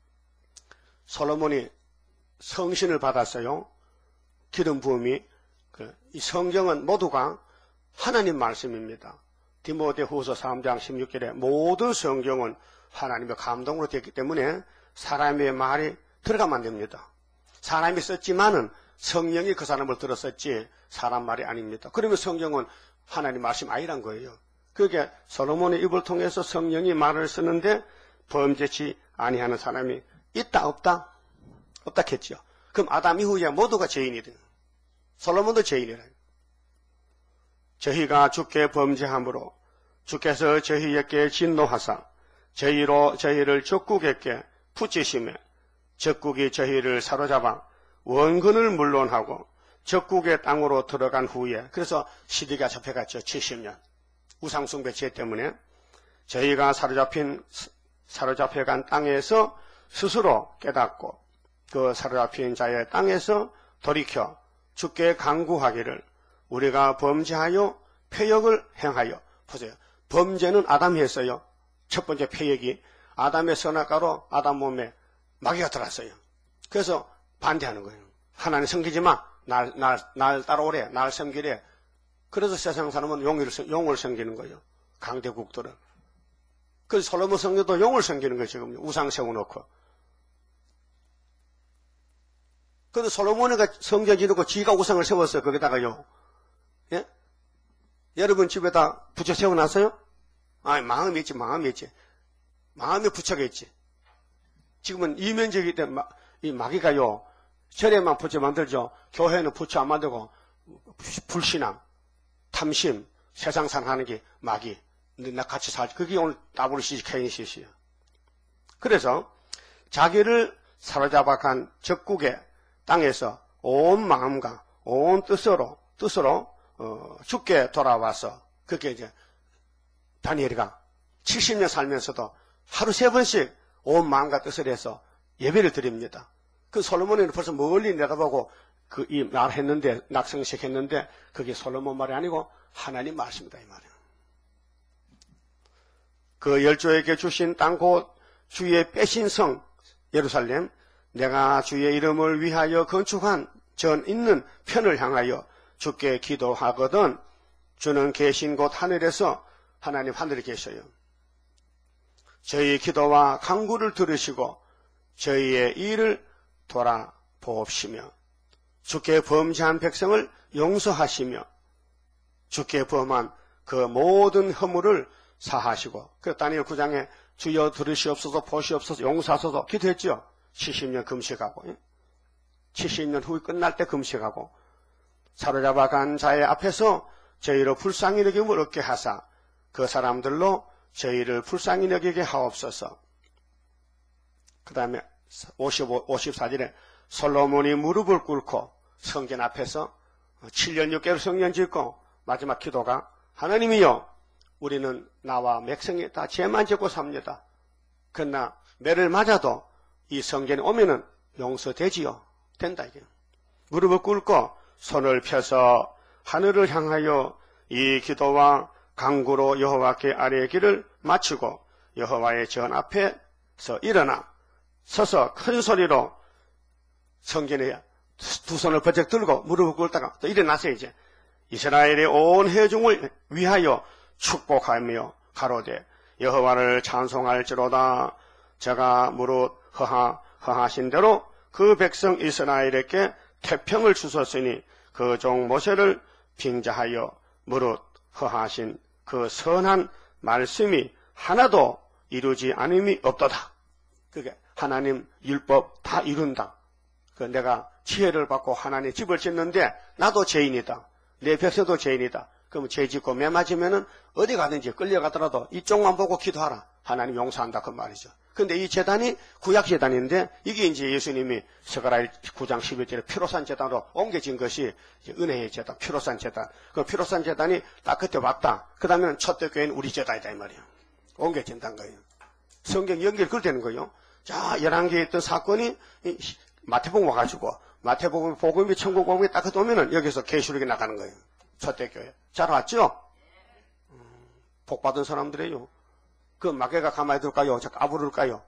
솔로몬이 성신을 받았어요. 기름 부음이 이 성경은 모두가 하나님 말씀입니다. 디모데후서 3장 16절에 모든 성경은 하나님의 감동으로 되었기 때문에 사람의 말이 들어가면 안 됩니다. 사람이 썼지만은 성령이 그 사람을 들었었지 사람 말이 아닙니다. 그러면 성경은 하나님 말씀 아니란 거예요. 그게 솔로몬의 입을 통해서 성령이 말을 쓰는데 범죄치 아니하는 사람이 있다 없다? 없다 했죠. 그럼 아담 이후에 모두가 죄인이든 솔로몬도 죄인이라. 저희가 주께 범죄함으로 주께서 저희에게 진노하사 저희로 저희를 적국에게 붙이시매 적국이 저희를 사로잡아 원근을 물론하고 적국의 땅으로 들어간 후에 그래서 시대가 잡혀갔죠. 70년. 우상숭배 죄 때문에 저희가 사로잡혀간 땅에서 스스로 깨닫고 그 사로잡힌 자의 땅에서 돌이켜 주께 간구하기를 우리가 범죄하여 패역을 행하여 보세요. 범죄는 아담이 했어요. 첫 번째 패역이 아담의 선악과로 아담 몸에 마귀가 들어왔어요. 그래서 반대하는 거예요. 하나님 섬기지 마. 날 따라오래. 날 섬기래. 그래서 세상 사람은 용을 섬기는 거예요. 강대국들은. 그래서 솔로몬 성전도 용을 섬기는 거예요. 지금 우상 세워놓고. 그래도 솔로몬이가 성전 지르고 지가 우상을 세웠어요. 거기다가요. 예? 여러분 집에다 부처 세워놨어요? 아니, 마음이 있지. 마음에 부처가 있지. 지금은 이면적이기 때문에 이 마귀가요. 절에만 부처 만들죠. 교회는 부처 안 만들고 불신앙, 탐심, 세상 산하는 게 마귀. 근데 나 같이 살지. 그게 오늘 WCC 케인시스야. 그래서 자기를 사로잡아 간 적국의 땅에서 온 마음과 온 뜻으로 죽게 돌아와서 그게 이제 다니엘이가 70년 살면서도 하루 3번씩 온 마음과 뜻을 해서 예배를 드립니다. 그 솔로몬은 벌써 멀리 내다보고 그 이 말했는데 낙성식 했는데 그게 솔로몬 말이 아니고 하나님 말씀이다 이 말이에요. 그 열조에게 주신 땅 곧 주의 빼신 성 예루살렘 내가 주의 이름을 위하여 건축한 전 있는 편을 향하여 주께 기도하거든 주는 계신 곳 하늘에서 하나님 하늘에 계셔요. 저희 기도와 간구를 들으시고 저희의 일을 돌아보옵시며 주께 범죄한 백성을 용서하시며 주께 범한 그 모든 허물을 사하시고 그 다니엘 9장에 주여 들으시옵소서 보시옵소서 용서하소서 기도했죠. 70년 금식하고 70년 후에 끝날 때 금식하고 사로잡아 간 자의 앞에서 저희로 불쌍히 여김을 얻게 하사 그 사람들로 저희를 불쌍히 여기게 하옵소서. 그 다음에 54절에 솔로몬이 무릎을 꿇고 성전 앞에서 7년 6개월 성전 짓고 마지막 기도가 하나님이여 우리는 나와 맥성이 다 죄만 짓고 삽니다. 그러나 매를 맞아도 이 성전에 오면은 용서되지요. 된다 이게. 무릎을 꿇고 손을 펴서 하늘을 향하여 이 기도와 간구로 여호와께 아뢰기를 마치고 여호와의 전 앞에서 일어나 서서 큰 소리로 성전에 두 손을 번쩍 들고 무릎을 꿇다가 또 일어나서 이제 이스라엘의 온 회중을 위하여 축복하며 가로되 여호와를 찬송할지로다. 저가 무릇 허하신 대로 그 백성 이스라엘에게 태평을 주셨으니 그 종 모세를 빙자하여 무릇 허하신 그 선한 말씀이 하나도 이루지 않음이 없도다. 그게 하나님 율법 다 이룬다. 그 내가 지혜를 받고 하나님의 집을 짓는데 나도 죄인이다. 내 백성도 죄인이다. 그럼 죄 짓고 매 맞으면은 어디 가든지 끌려가더라도 이쪽만 보고 기도하라. 하나님 용서한다 그 말이죠. 근데 이 제단이 구약 제단인데 이게 이제 예수님이 스가랴 9장 11절에 피로산 제단으로 옮겨진 것이 은혜의 제단, 피로산 제단. 그 피로산 제단이 딱 그때 왔다. 그 다음에는 초대교회는 우리 제단이다 이 말이에요. 옮겨진다는 거예요. 성경 연결 그렇다는 거예요. 자, 11개에 있던 사건이 마태복음 와가지고 마태복음 복음이 천국 복음이 딱 그때 오면은 여기서 계시록이 나가는 거예요. 초대교회. 잘 왔죠? 복받은 사람들이에요. 그 마귀가 가만히 둘까요? 저 까부를까요?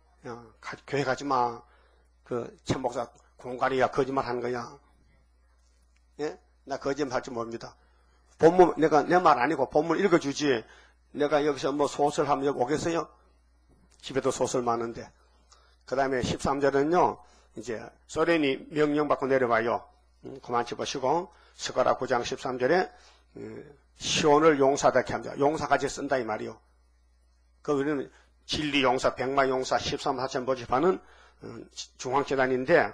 교회 가지 마. 그 천목사 공간이야 거짓말 하는 거야. 예? 나 거짓말 할 줄 모릅니다. 본문 내가 내 말 아니고 본문 읽어주지. 내가 여기서 뭐 소설 하면 여기 오겠어요? 집에도 소설 많은데. 그 다음에 13절은요. 이제 소련이 명령받고 내려와요. 그만 집으시고 스가랴 9장 13절에 시온을 용사되게 합니다. 용사같이 쓴다 이 말이요. 거기는 진리 용사, 백마 용사 13사천 모집하는 중앙재단인데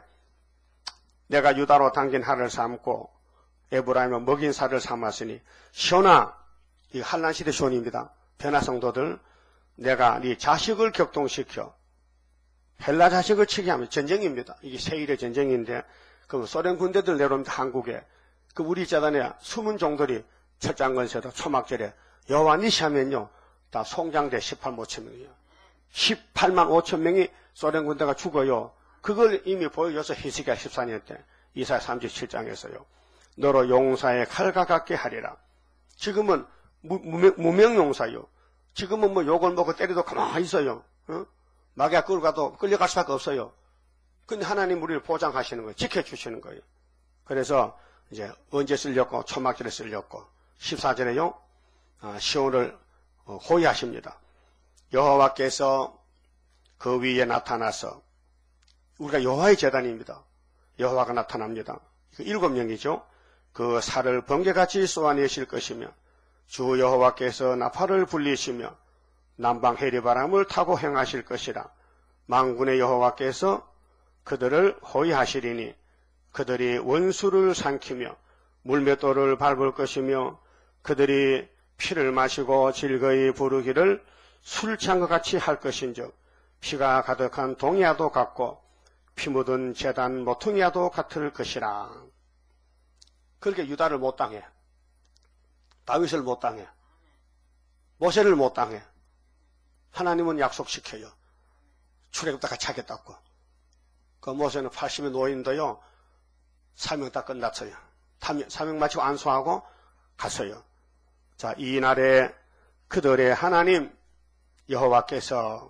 내가 유다로 당긴 하를 삼고 에브라임을 먹인 살을 삼았으니 시온아, 이 한란시대 시온입니다. 변화 성도들 내가 네 자식을 격동시켜 헬라 자식을 치게 하면 전쟁입니다. 이게 세일의 전쟁인데 그 소련 군대들 내려옵니다. 한국에. 그 우리 재단에 숨은 종들이 철장건세도 초막절에 여호와 니시 하면요. 다 송장대 18만 5천 명이에요. 18만 5천 명이 소련 군대가 죽어요. 그걸 이미 보여줘서 히스기야 14년 때 이사야 37장에서요. 너로 용사의 칼과 같게 하리라. 지금은 무명 용사요. 지금은 뭐 욕을 먹고 때려도 가만히 있어요. 마귀가 끌어가도 끌려갈 수밖에 없어요. 근데 하나님 우리를 보장하시는 거예요. 지켜주시는 거예요. 그래서 이제 언제 쓸렸고 초막절에 쓸렸고 14절에요. 시온을 호위하십니다. 여호와께서 그 위에 나타나서 우리가 여호와의 제단입니다. 여호와가 나타납니다. 7명이죠. 그 살을 번개같이 쏘아내실 것이며 주 여호와께서 나팔을 불리시며 남방 해리바람을 타고 행하실 것이라. 만군의 여호와께서 그들을 호위하시리니 그들이 원수를 삼키며 물맷돌을 밟을 것이며 그들이 피를 마시고 즐거이 부르기를 술 취한 것 같이 할 것인즉 피가 가득한 동이와도 같고 피 묻은 제단 모퉁이와도 같을 것이라. 그렇게 유다를 못 당해. 다윗을 못 당해. 모세를 못 당해. 하나님은 약속시켜요. 출애굽다 같이 하겠다고. 그 모세는 80의 노인도요. 사명 다 끝났어요. 사명 마치고 안수하고 갔어요. 자, 이날에 그들의 하나님 여호와께서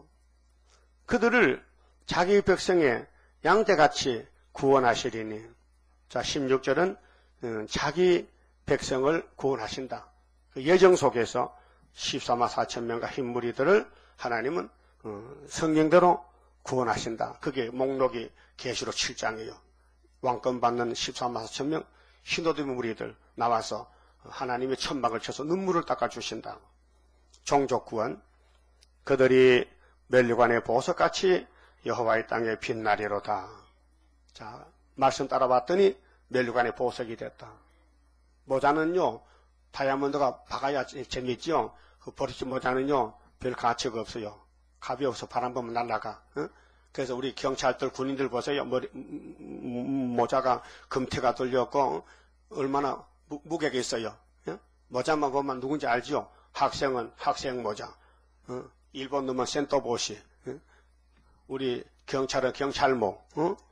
그들을 자기 백성의 양떼같이 구원하시리니. 자, 16절은 자기 백성을 구원하신다. 그 예정 속에서 14만 4천 명과 흰무리들을 하나님은 성경대로 구원하신다. 그게 목록이 계시록 7장이에요. 왕권 받는 14만 4천 명 흰옷 무리들 나와서 하나님의 천막을 쳐서 눈물을 닦아주신다. 종족 구원. 그들이 멸류관의 보석같이 여호와의 땅에 빛나리로다. 자, 말씀 따라봤더니 멸류관의 보석이 됐다. 모자는요, 다이아몬드가 박아야 재밌죠. 그 버리지 모자는요, 별 가치가 없어요. 가벼워서 바람 보면 날아가. 그래서 우리 경찰들, 군인들 보세요. 모자가 금태가 들렸고 얼마나 무게가 있어요. 모자만 보면 누군지 알죠? 학생은 학생 모자. 일본 놈은 센토보시. 우리 경찰은 경찰모.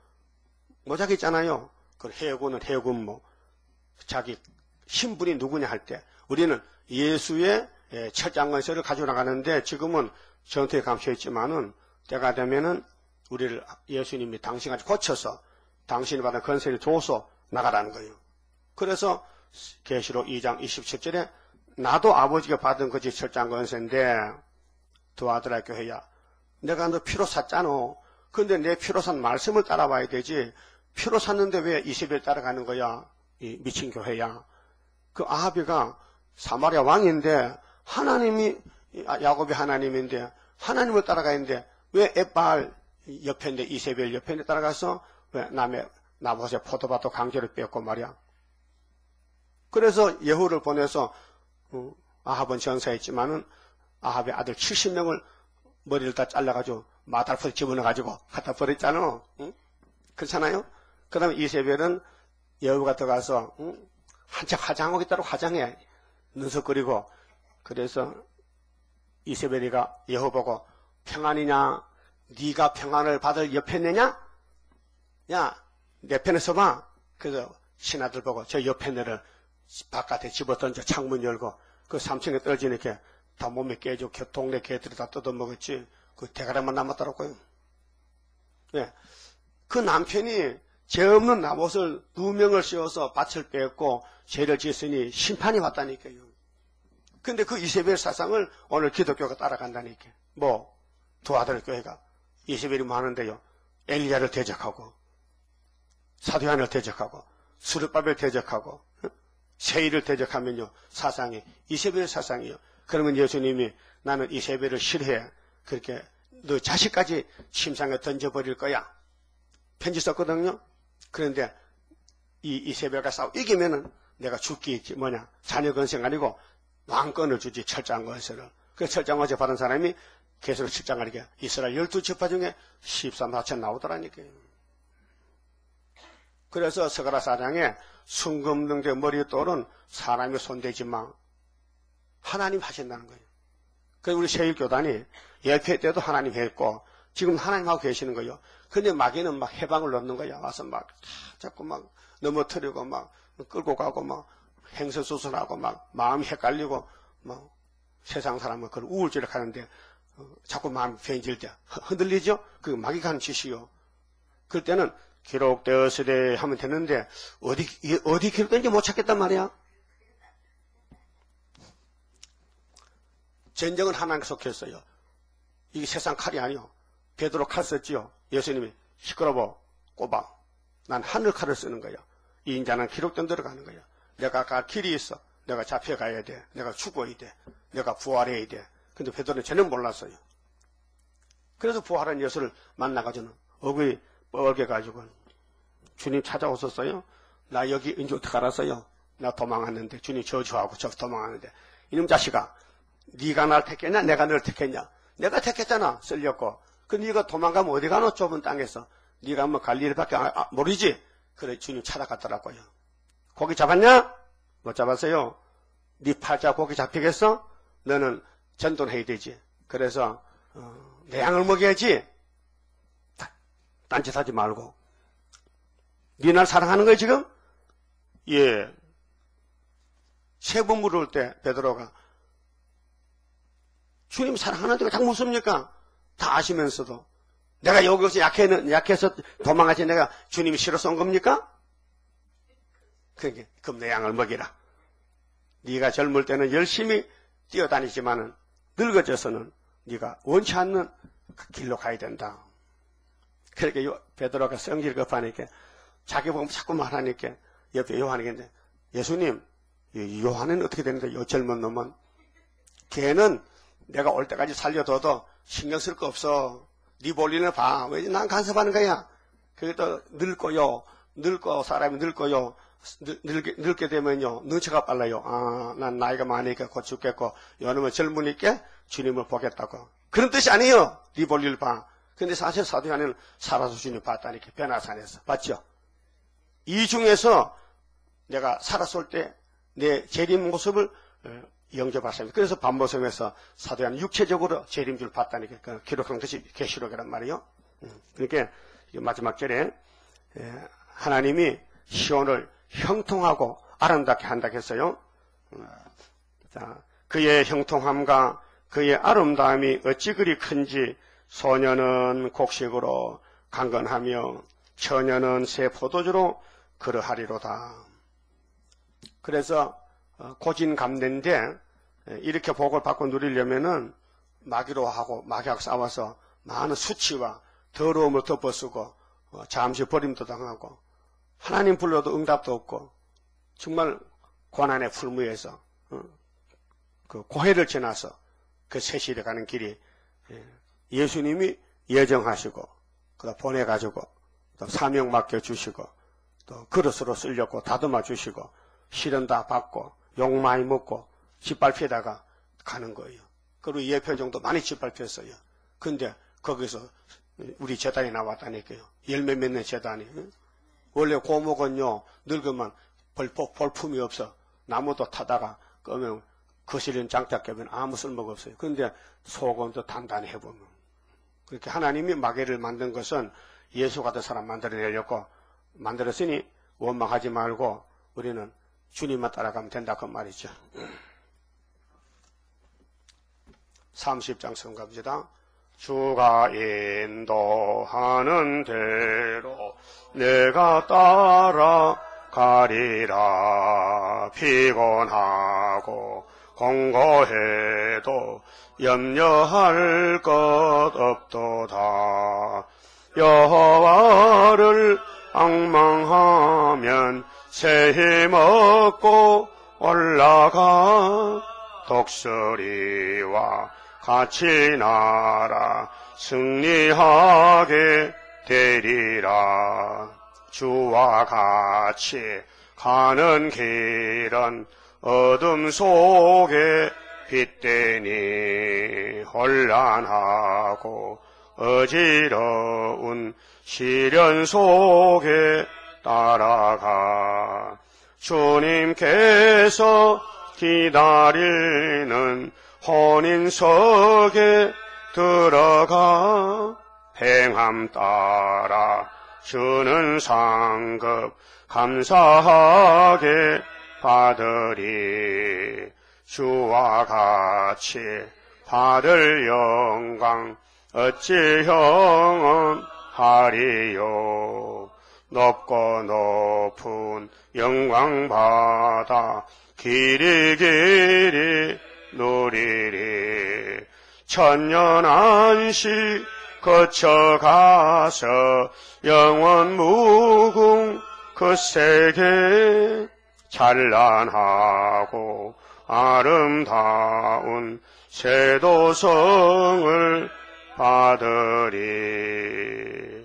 모자가 있잖아요. 그 해군은 해군모. 자기 신분이 누구냐 할 때 우리는 예수의 철장건설을 가지고 나가는데 지금은 전투에 감춰 있지만은 때가 되면은 우리를 예수님이 당신같이 고쳐서 당신이 받은 건설을 줘서 나가라는 거예요. 그래서 계시록 2장 27절에 나도 아버지가 받은 것이 철장건설인데 도와드라 교회야. 내가 너 피로 샀잖아. 근데 내 피로 산 말씀을 따라와야 되지. 피로 샀는데 왜 이세벨 따라가는 거야? 이 미친 교회야. 그 아합이가 사마리아 왕인데 하나님이 야곱이 하나님인데 하나님을 따라가는데 왜 에발 옆에인데 이세벨 옆에인데 따라가서 왜 남의 나봇의 포도밭도 강제로 뺏고 말이야. 그래서 예후를 보내서 아합은 전사했지만은 아합의 아들 70명을 머리를 다 잘라가지고 마달포에 집어넣어가지고 갖다 버렸잖아. 응? 그렇잖아요? 그 다음에 이세벨은 여우가 들어가서 한참 화장하고 있다고 화장해. 눈썹 그리고. 그래서 이세벨이가 여호 보고 평안이냐? 네가 평안을 받을 옆에 내냐? 야, 내 편에 서봐. 그래서 신하들 보고 저 옆에 내를 바깥에 집어던져 창문 열고 그 3층에 떨어지니까 다 몸에 깨지고 동네 개들이 다 뜯어먹었지. 그 대가리만 남았더라고요. 네. 그 남편이 죄 없는 나봇을 누명을 씌워서 밭을 뺏고 죄를 지었으니 심판이 왔다니까요. 근데 그 이세벨 사상을 오늘 기독교가 따라간다니까. 뭐 도와드릴 교회가 이세벨이 많은데요. 엘리야를 대적하고 사도 요한을 대적하고 수르바벨 대적하고 세일을 대적하면요. 사상이 이세벨 사상이요. 그러면 예수님이 나는 이세벨을 싫어해. 그렇게 너 자식까지 침상에 던져버릴 거야. 편지 썼거든요. 그런데 이세벨과 싸워 이기면은 내가 죽기 있지 뭐냐. 자녀 건생 아니고 왕권을 주지. 철장건설을. 그 철장건설 받은 사람이 계속 출장하니까 이스라엘 12지파 중에 13, 4천 나오더라니까요. 그래서 스가랴 4장에 순금등대 머리에 떠오른 사람이 손대지 마. 하나님 하신다는 거예요. 그래서 우리 세일교단이 예배 때도 하나님 했고 지금 하나님 하고 계시는 거예요. 근데 마귀는 막 해방을 넣는 거야. 와서 막 자꾸 막 넘어뜨리고 막 끌고 가고 막 행선수선하고 막 마음이 헷갈리고 막 세상 사람은 그걸 우울증을 하는데 자꾸 마음이 변질 때 흔들리죠? 그 마귀가 하는 짓이요. 그럴 때는 기록되었으되 하면 되는데 어디 기록된지 못 찾겠단 말이야. 전쟁은 하나님께 속했어요. 이게 세상 칼이 아니요. 베드로 칼 썼지요. 예수님이 시끄러워 꼽아. 난 하늘 칼을 쓰는 거야. 이 인자는 기록된 대로 가는 거야. 내가 갈 길이 있어. 내가 잡혀가야 돼. 내가 죽어야 돼. 내가 부활해야 돼. 근데 베드로는 전혀 몰랐어요. 그래서 부활한 예수를 만나가지고는 어귀 뻘게 가지고 주님 찾아오셨어요. 나 여기 이제 어떻게 알았어요? 나 도망갔는데 주님 저주하고 저 도망하는데 이놈 자식아, 네가 날 택했냐? 내가 널 택했냐? 내가 택했잖아. 쓸렸고. 그 네가 도망가면 어디 가노? 좁은 땅에서. 네가 뭐 갈 일밖에 모르지? 그래 주님 찾아갔더라고요. 고기 잡았냐? 못 잡았어요. 네 팔자 고기 잡히겠어? 너는 전도해야 되지. 그래서 내 양을 먹여야지. 딴짓하지 말고. 네 날 사랑하는 거야 지금? 예. 세 번 물을 때 베드로가 주님 사랑하는데 왜 자꾸 묻습니까? 다 아시면서도 내가 여기서 약해서 도망가지 내가 주님이 싫어서 온 겁니까? 그러니까 그럼 내 양을 먹이라. 네가 젊을 때는 열심히 뛰어다니지만은 늙어져서는 네가 원치 않는 그 길로 가야 된다. 그렇게 베드로가 성질 급하니까 자기 보면 자꾸 말하니까 옆에 요한이 있는데 예수님, 요한은 어떻게 되는데 요 젊은 놈은 걔는 내가 올 때까지 살려둬도 신경 쓸 거 없어. 네 볼일을 봐. 왜 난 간섭하는 거야? 그게 또 늙고요. 사람이 늙고요. 늙게 되면요. 눈치가 빨라요. 아, 난 나이가 많으니까 곧 죽겠고, 요놈은 젊으니까 주님을 보겠다고. 그런 뜻이 아니에요. 네 볼일 봐. 근데 사실 사도 요한은 살아서 주님 봤다니까. 베나산에서. 봤죠? 이 중에서 내가 살았을 때 내 재림 모습을 영접하십니다. 그래서 반모섬에서 사도 요한은 육체적으로 재림줄 봤다니까. 기록한 것이 계시록이란 말이에요. 그러니까 마지막 절에 하나님이 시온을 형통하고 아름답게 한다고 했어요. 자, 그의 형통함과 그의 아름다움이 어찌 그리 큰지 소년은 곡식으로 강건하며 처녀는 새 포도주로 그러하리로다. 그래서 고진감래인데 이렇게 복을 받고 누리려면은 마귀로 하고 마귀하고 싸워서 많은 수치와 더러움을 덮어쓰고 잠시 버림도 당하고 하나님 불러도 응답도 없고 정말 고난의 풀무에서 그 고해를 지나서 그 세실에 가는 길이 예수님이 예정하시고 그다 보내가지고 또 사명 맡겨주시고 또 그릇으로 쓸려고 다듬어 주시고 시련 다 받고 욕 많이 먹고 짓밟히다가 가는 거예요. 그리고 예편정도 많이 짓밟혔어요. 근데 거기서 우리 제단이 나왔다니까요. 열매 맺는 제단이. 원래 고목은요 늙으면 볼품이 없어. 나무도 타다가 끄면 거실은 장작깨면 아무 쓸모가 없어요. 근데 속은 또 단단히 해보면. 그렇게 하나님이 마귀를 만든 것은 예수 같은 사람 만들어내려고 만들었으니 원망하지 말고 우리는 주님만 따라가면 된다 그 말이죠. 30장 성경 갑시다. 주가 인도하는 대로 내가 따라가리라. 피곤하고 공고해도 염려할 것 없도다. 여호와를 앙망하면 새 힘 얻고 올라가. 독수리와 같이 날아 승리하게 되리라. 주와 같이 가는 길은 어둠 속에 빛되니 혼란하고 어지러운 시련 속에 따라가. 주님께서 기다리는 혼인석에 들어가. 행함 따라 주는 상급 감사하게 받으리. 주와 같이 받을 영광 어찌 형언하리요. 높고 높은 영광 받아 길이 누리리. 천년 안식 거쳐가서 영원 무궁 그 세계 찬란하고 아름다운 세도성을 받으리.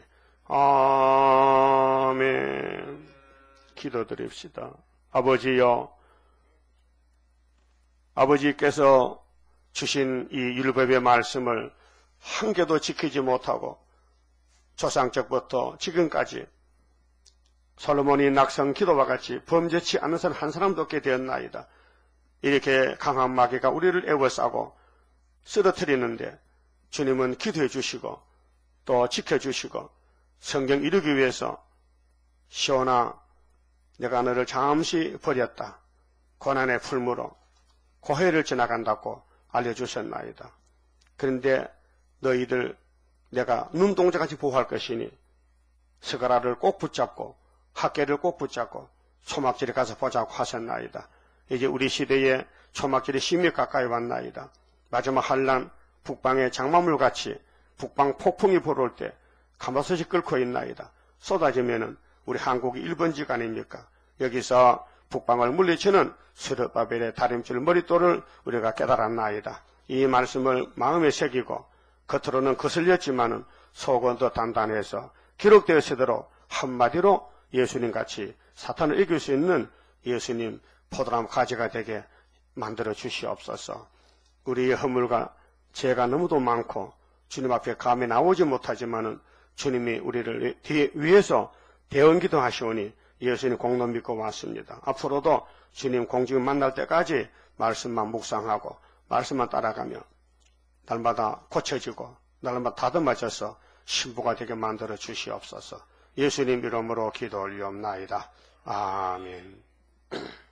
아멘. 기도드립시다. 아버지여, 아버지께서 주신 이 율법의 말씀을 한 개도 지키지 못하고 조상적부터 지금까지 솔로몬이 낙성 기도와 같이 범죄치 않은 사람 한 사람도 없게 되었나이다. 이렇게 강한 마귀가 우리를 애워싸고 쓰러뜨리는데 주님은 기도해 주시고 또 지켜주시고 성경 이루기 위해서 시온아 내가 너를 잠시 버렸다. 고난의 풀무로 고해를 지나간다고 알려주셨나이다. 그런데 너희들 내가 눈동자같이 보호할 것이니 스가라를 꼭 붙잡고 학계를 꼭 붙잡고 초막절에 가서 보자고 하셨나이다. 이제 우리 시대에 초막절이 심히 가까이 왔나이다. 마지막 한란 북방의 장마물같이 북방 폭풍이 불어올 때 가마솥이 끓고 있나이다. 쏟아지면은 우리 한국이 1번지가 아닙니까? 여기서 북방을 물리치는 스룹바벨의 다림줄 머릿돌을 우리가 깨달았나이다. 이 말씀을 마음에 새기고 겉으로는 거슬렸지만은 속은 더 단단해서 기록되었으도록 한마디로 예수님같이 사탄을 이길 수 있는 예수님 포도나무 가지가 되게 만들어 주시옵소서. 우리의 허물과 죄가 너무도 많고 주님 앞에 감히 나오지 못하지만은 주님이 우리를 위해서 대언기도 하시오니 예수님 공로 믿고 왔습니다. 앞으로도 주님 공중을 만날 때까지 말씀만 묵상하고 말씀만 따라가며 날마다 고쳐지고 날마다 다듬어져서 신부가 되게 만들어 주시옵소서. 예수님 이름으로 기도 올리옵나이다. 아멘.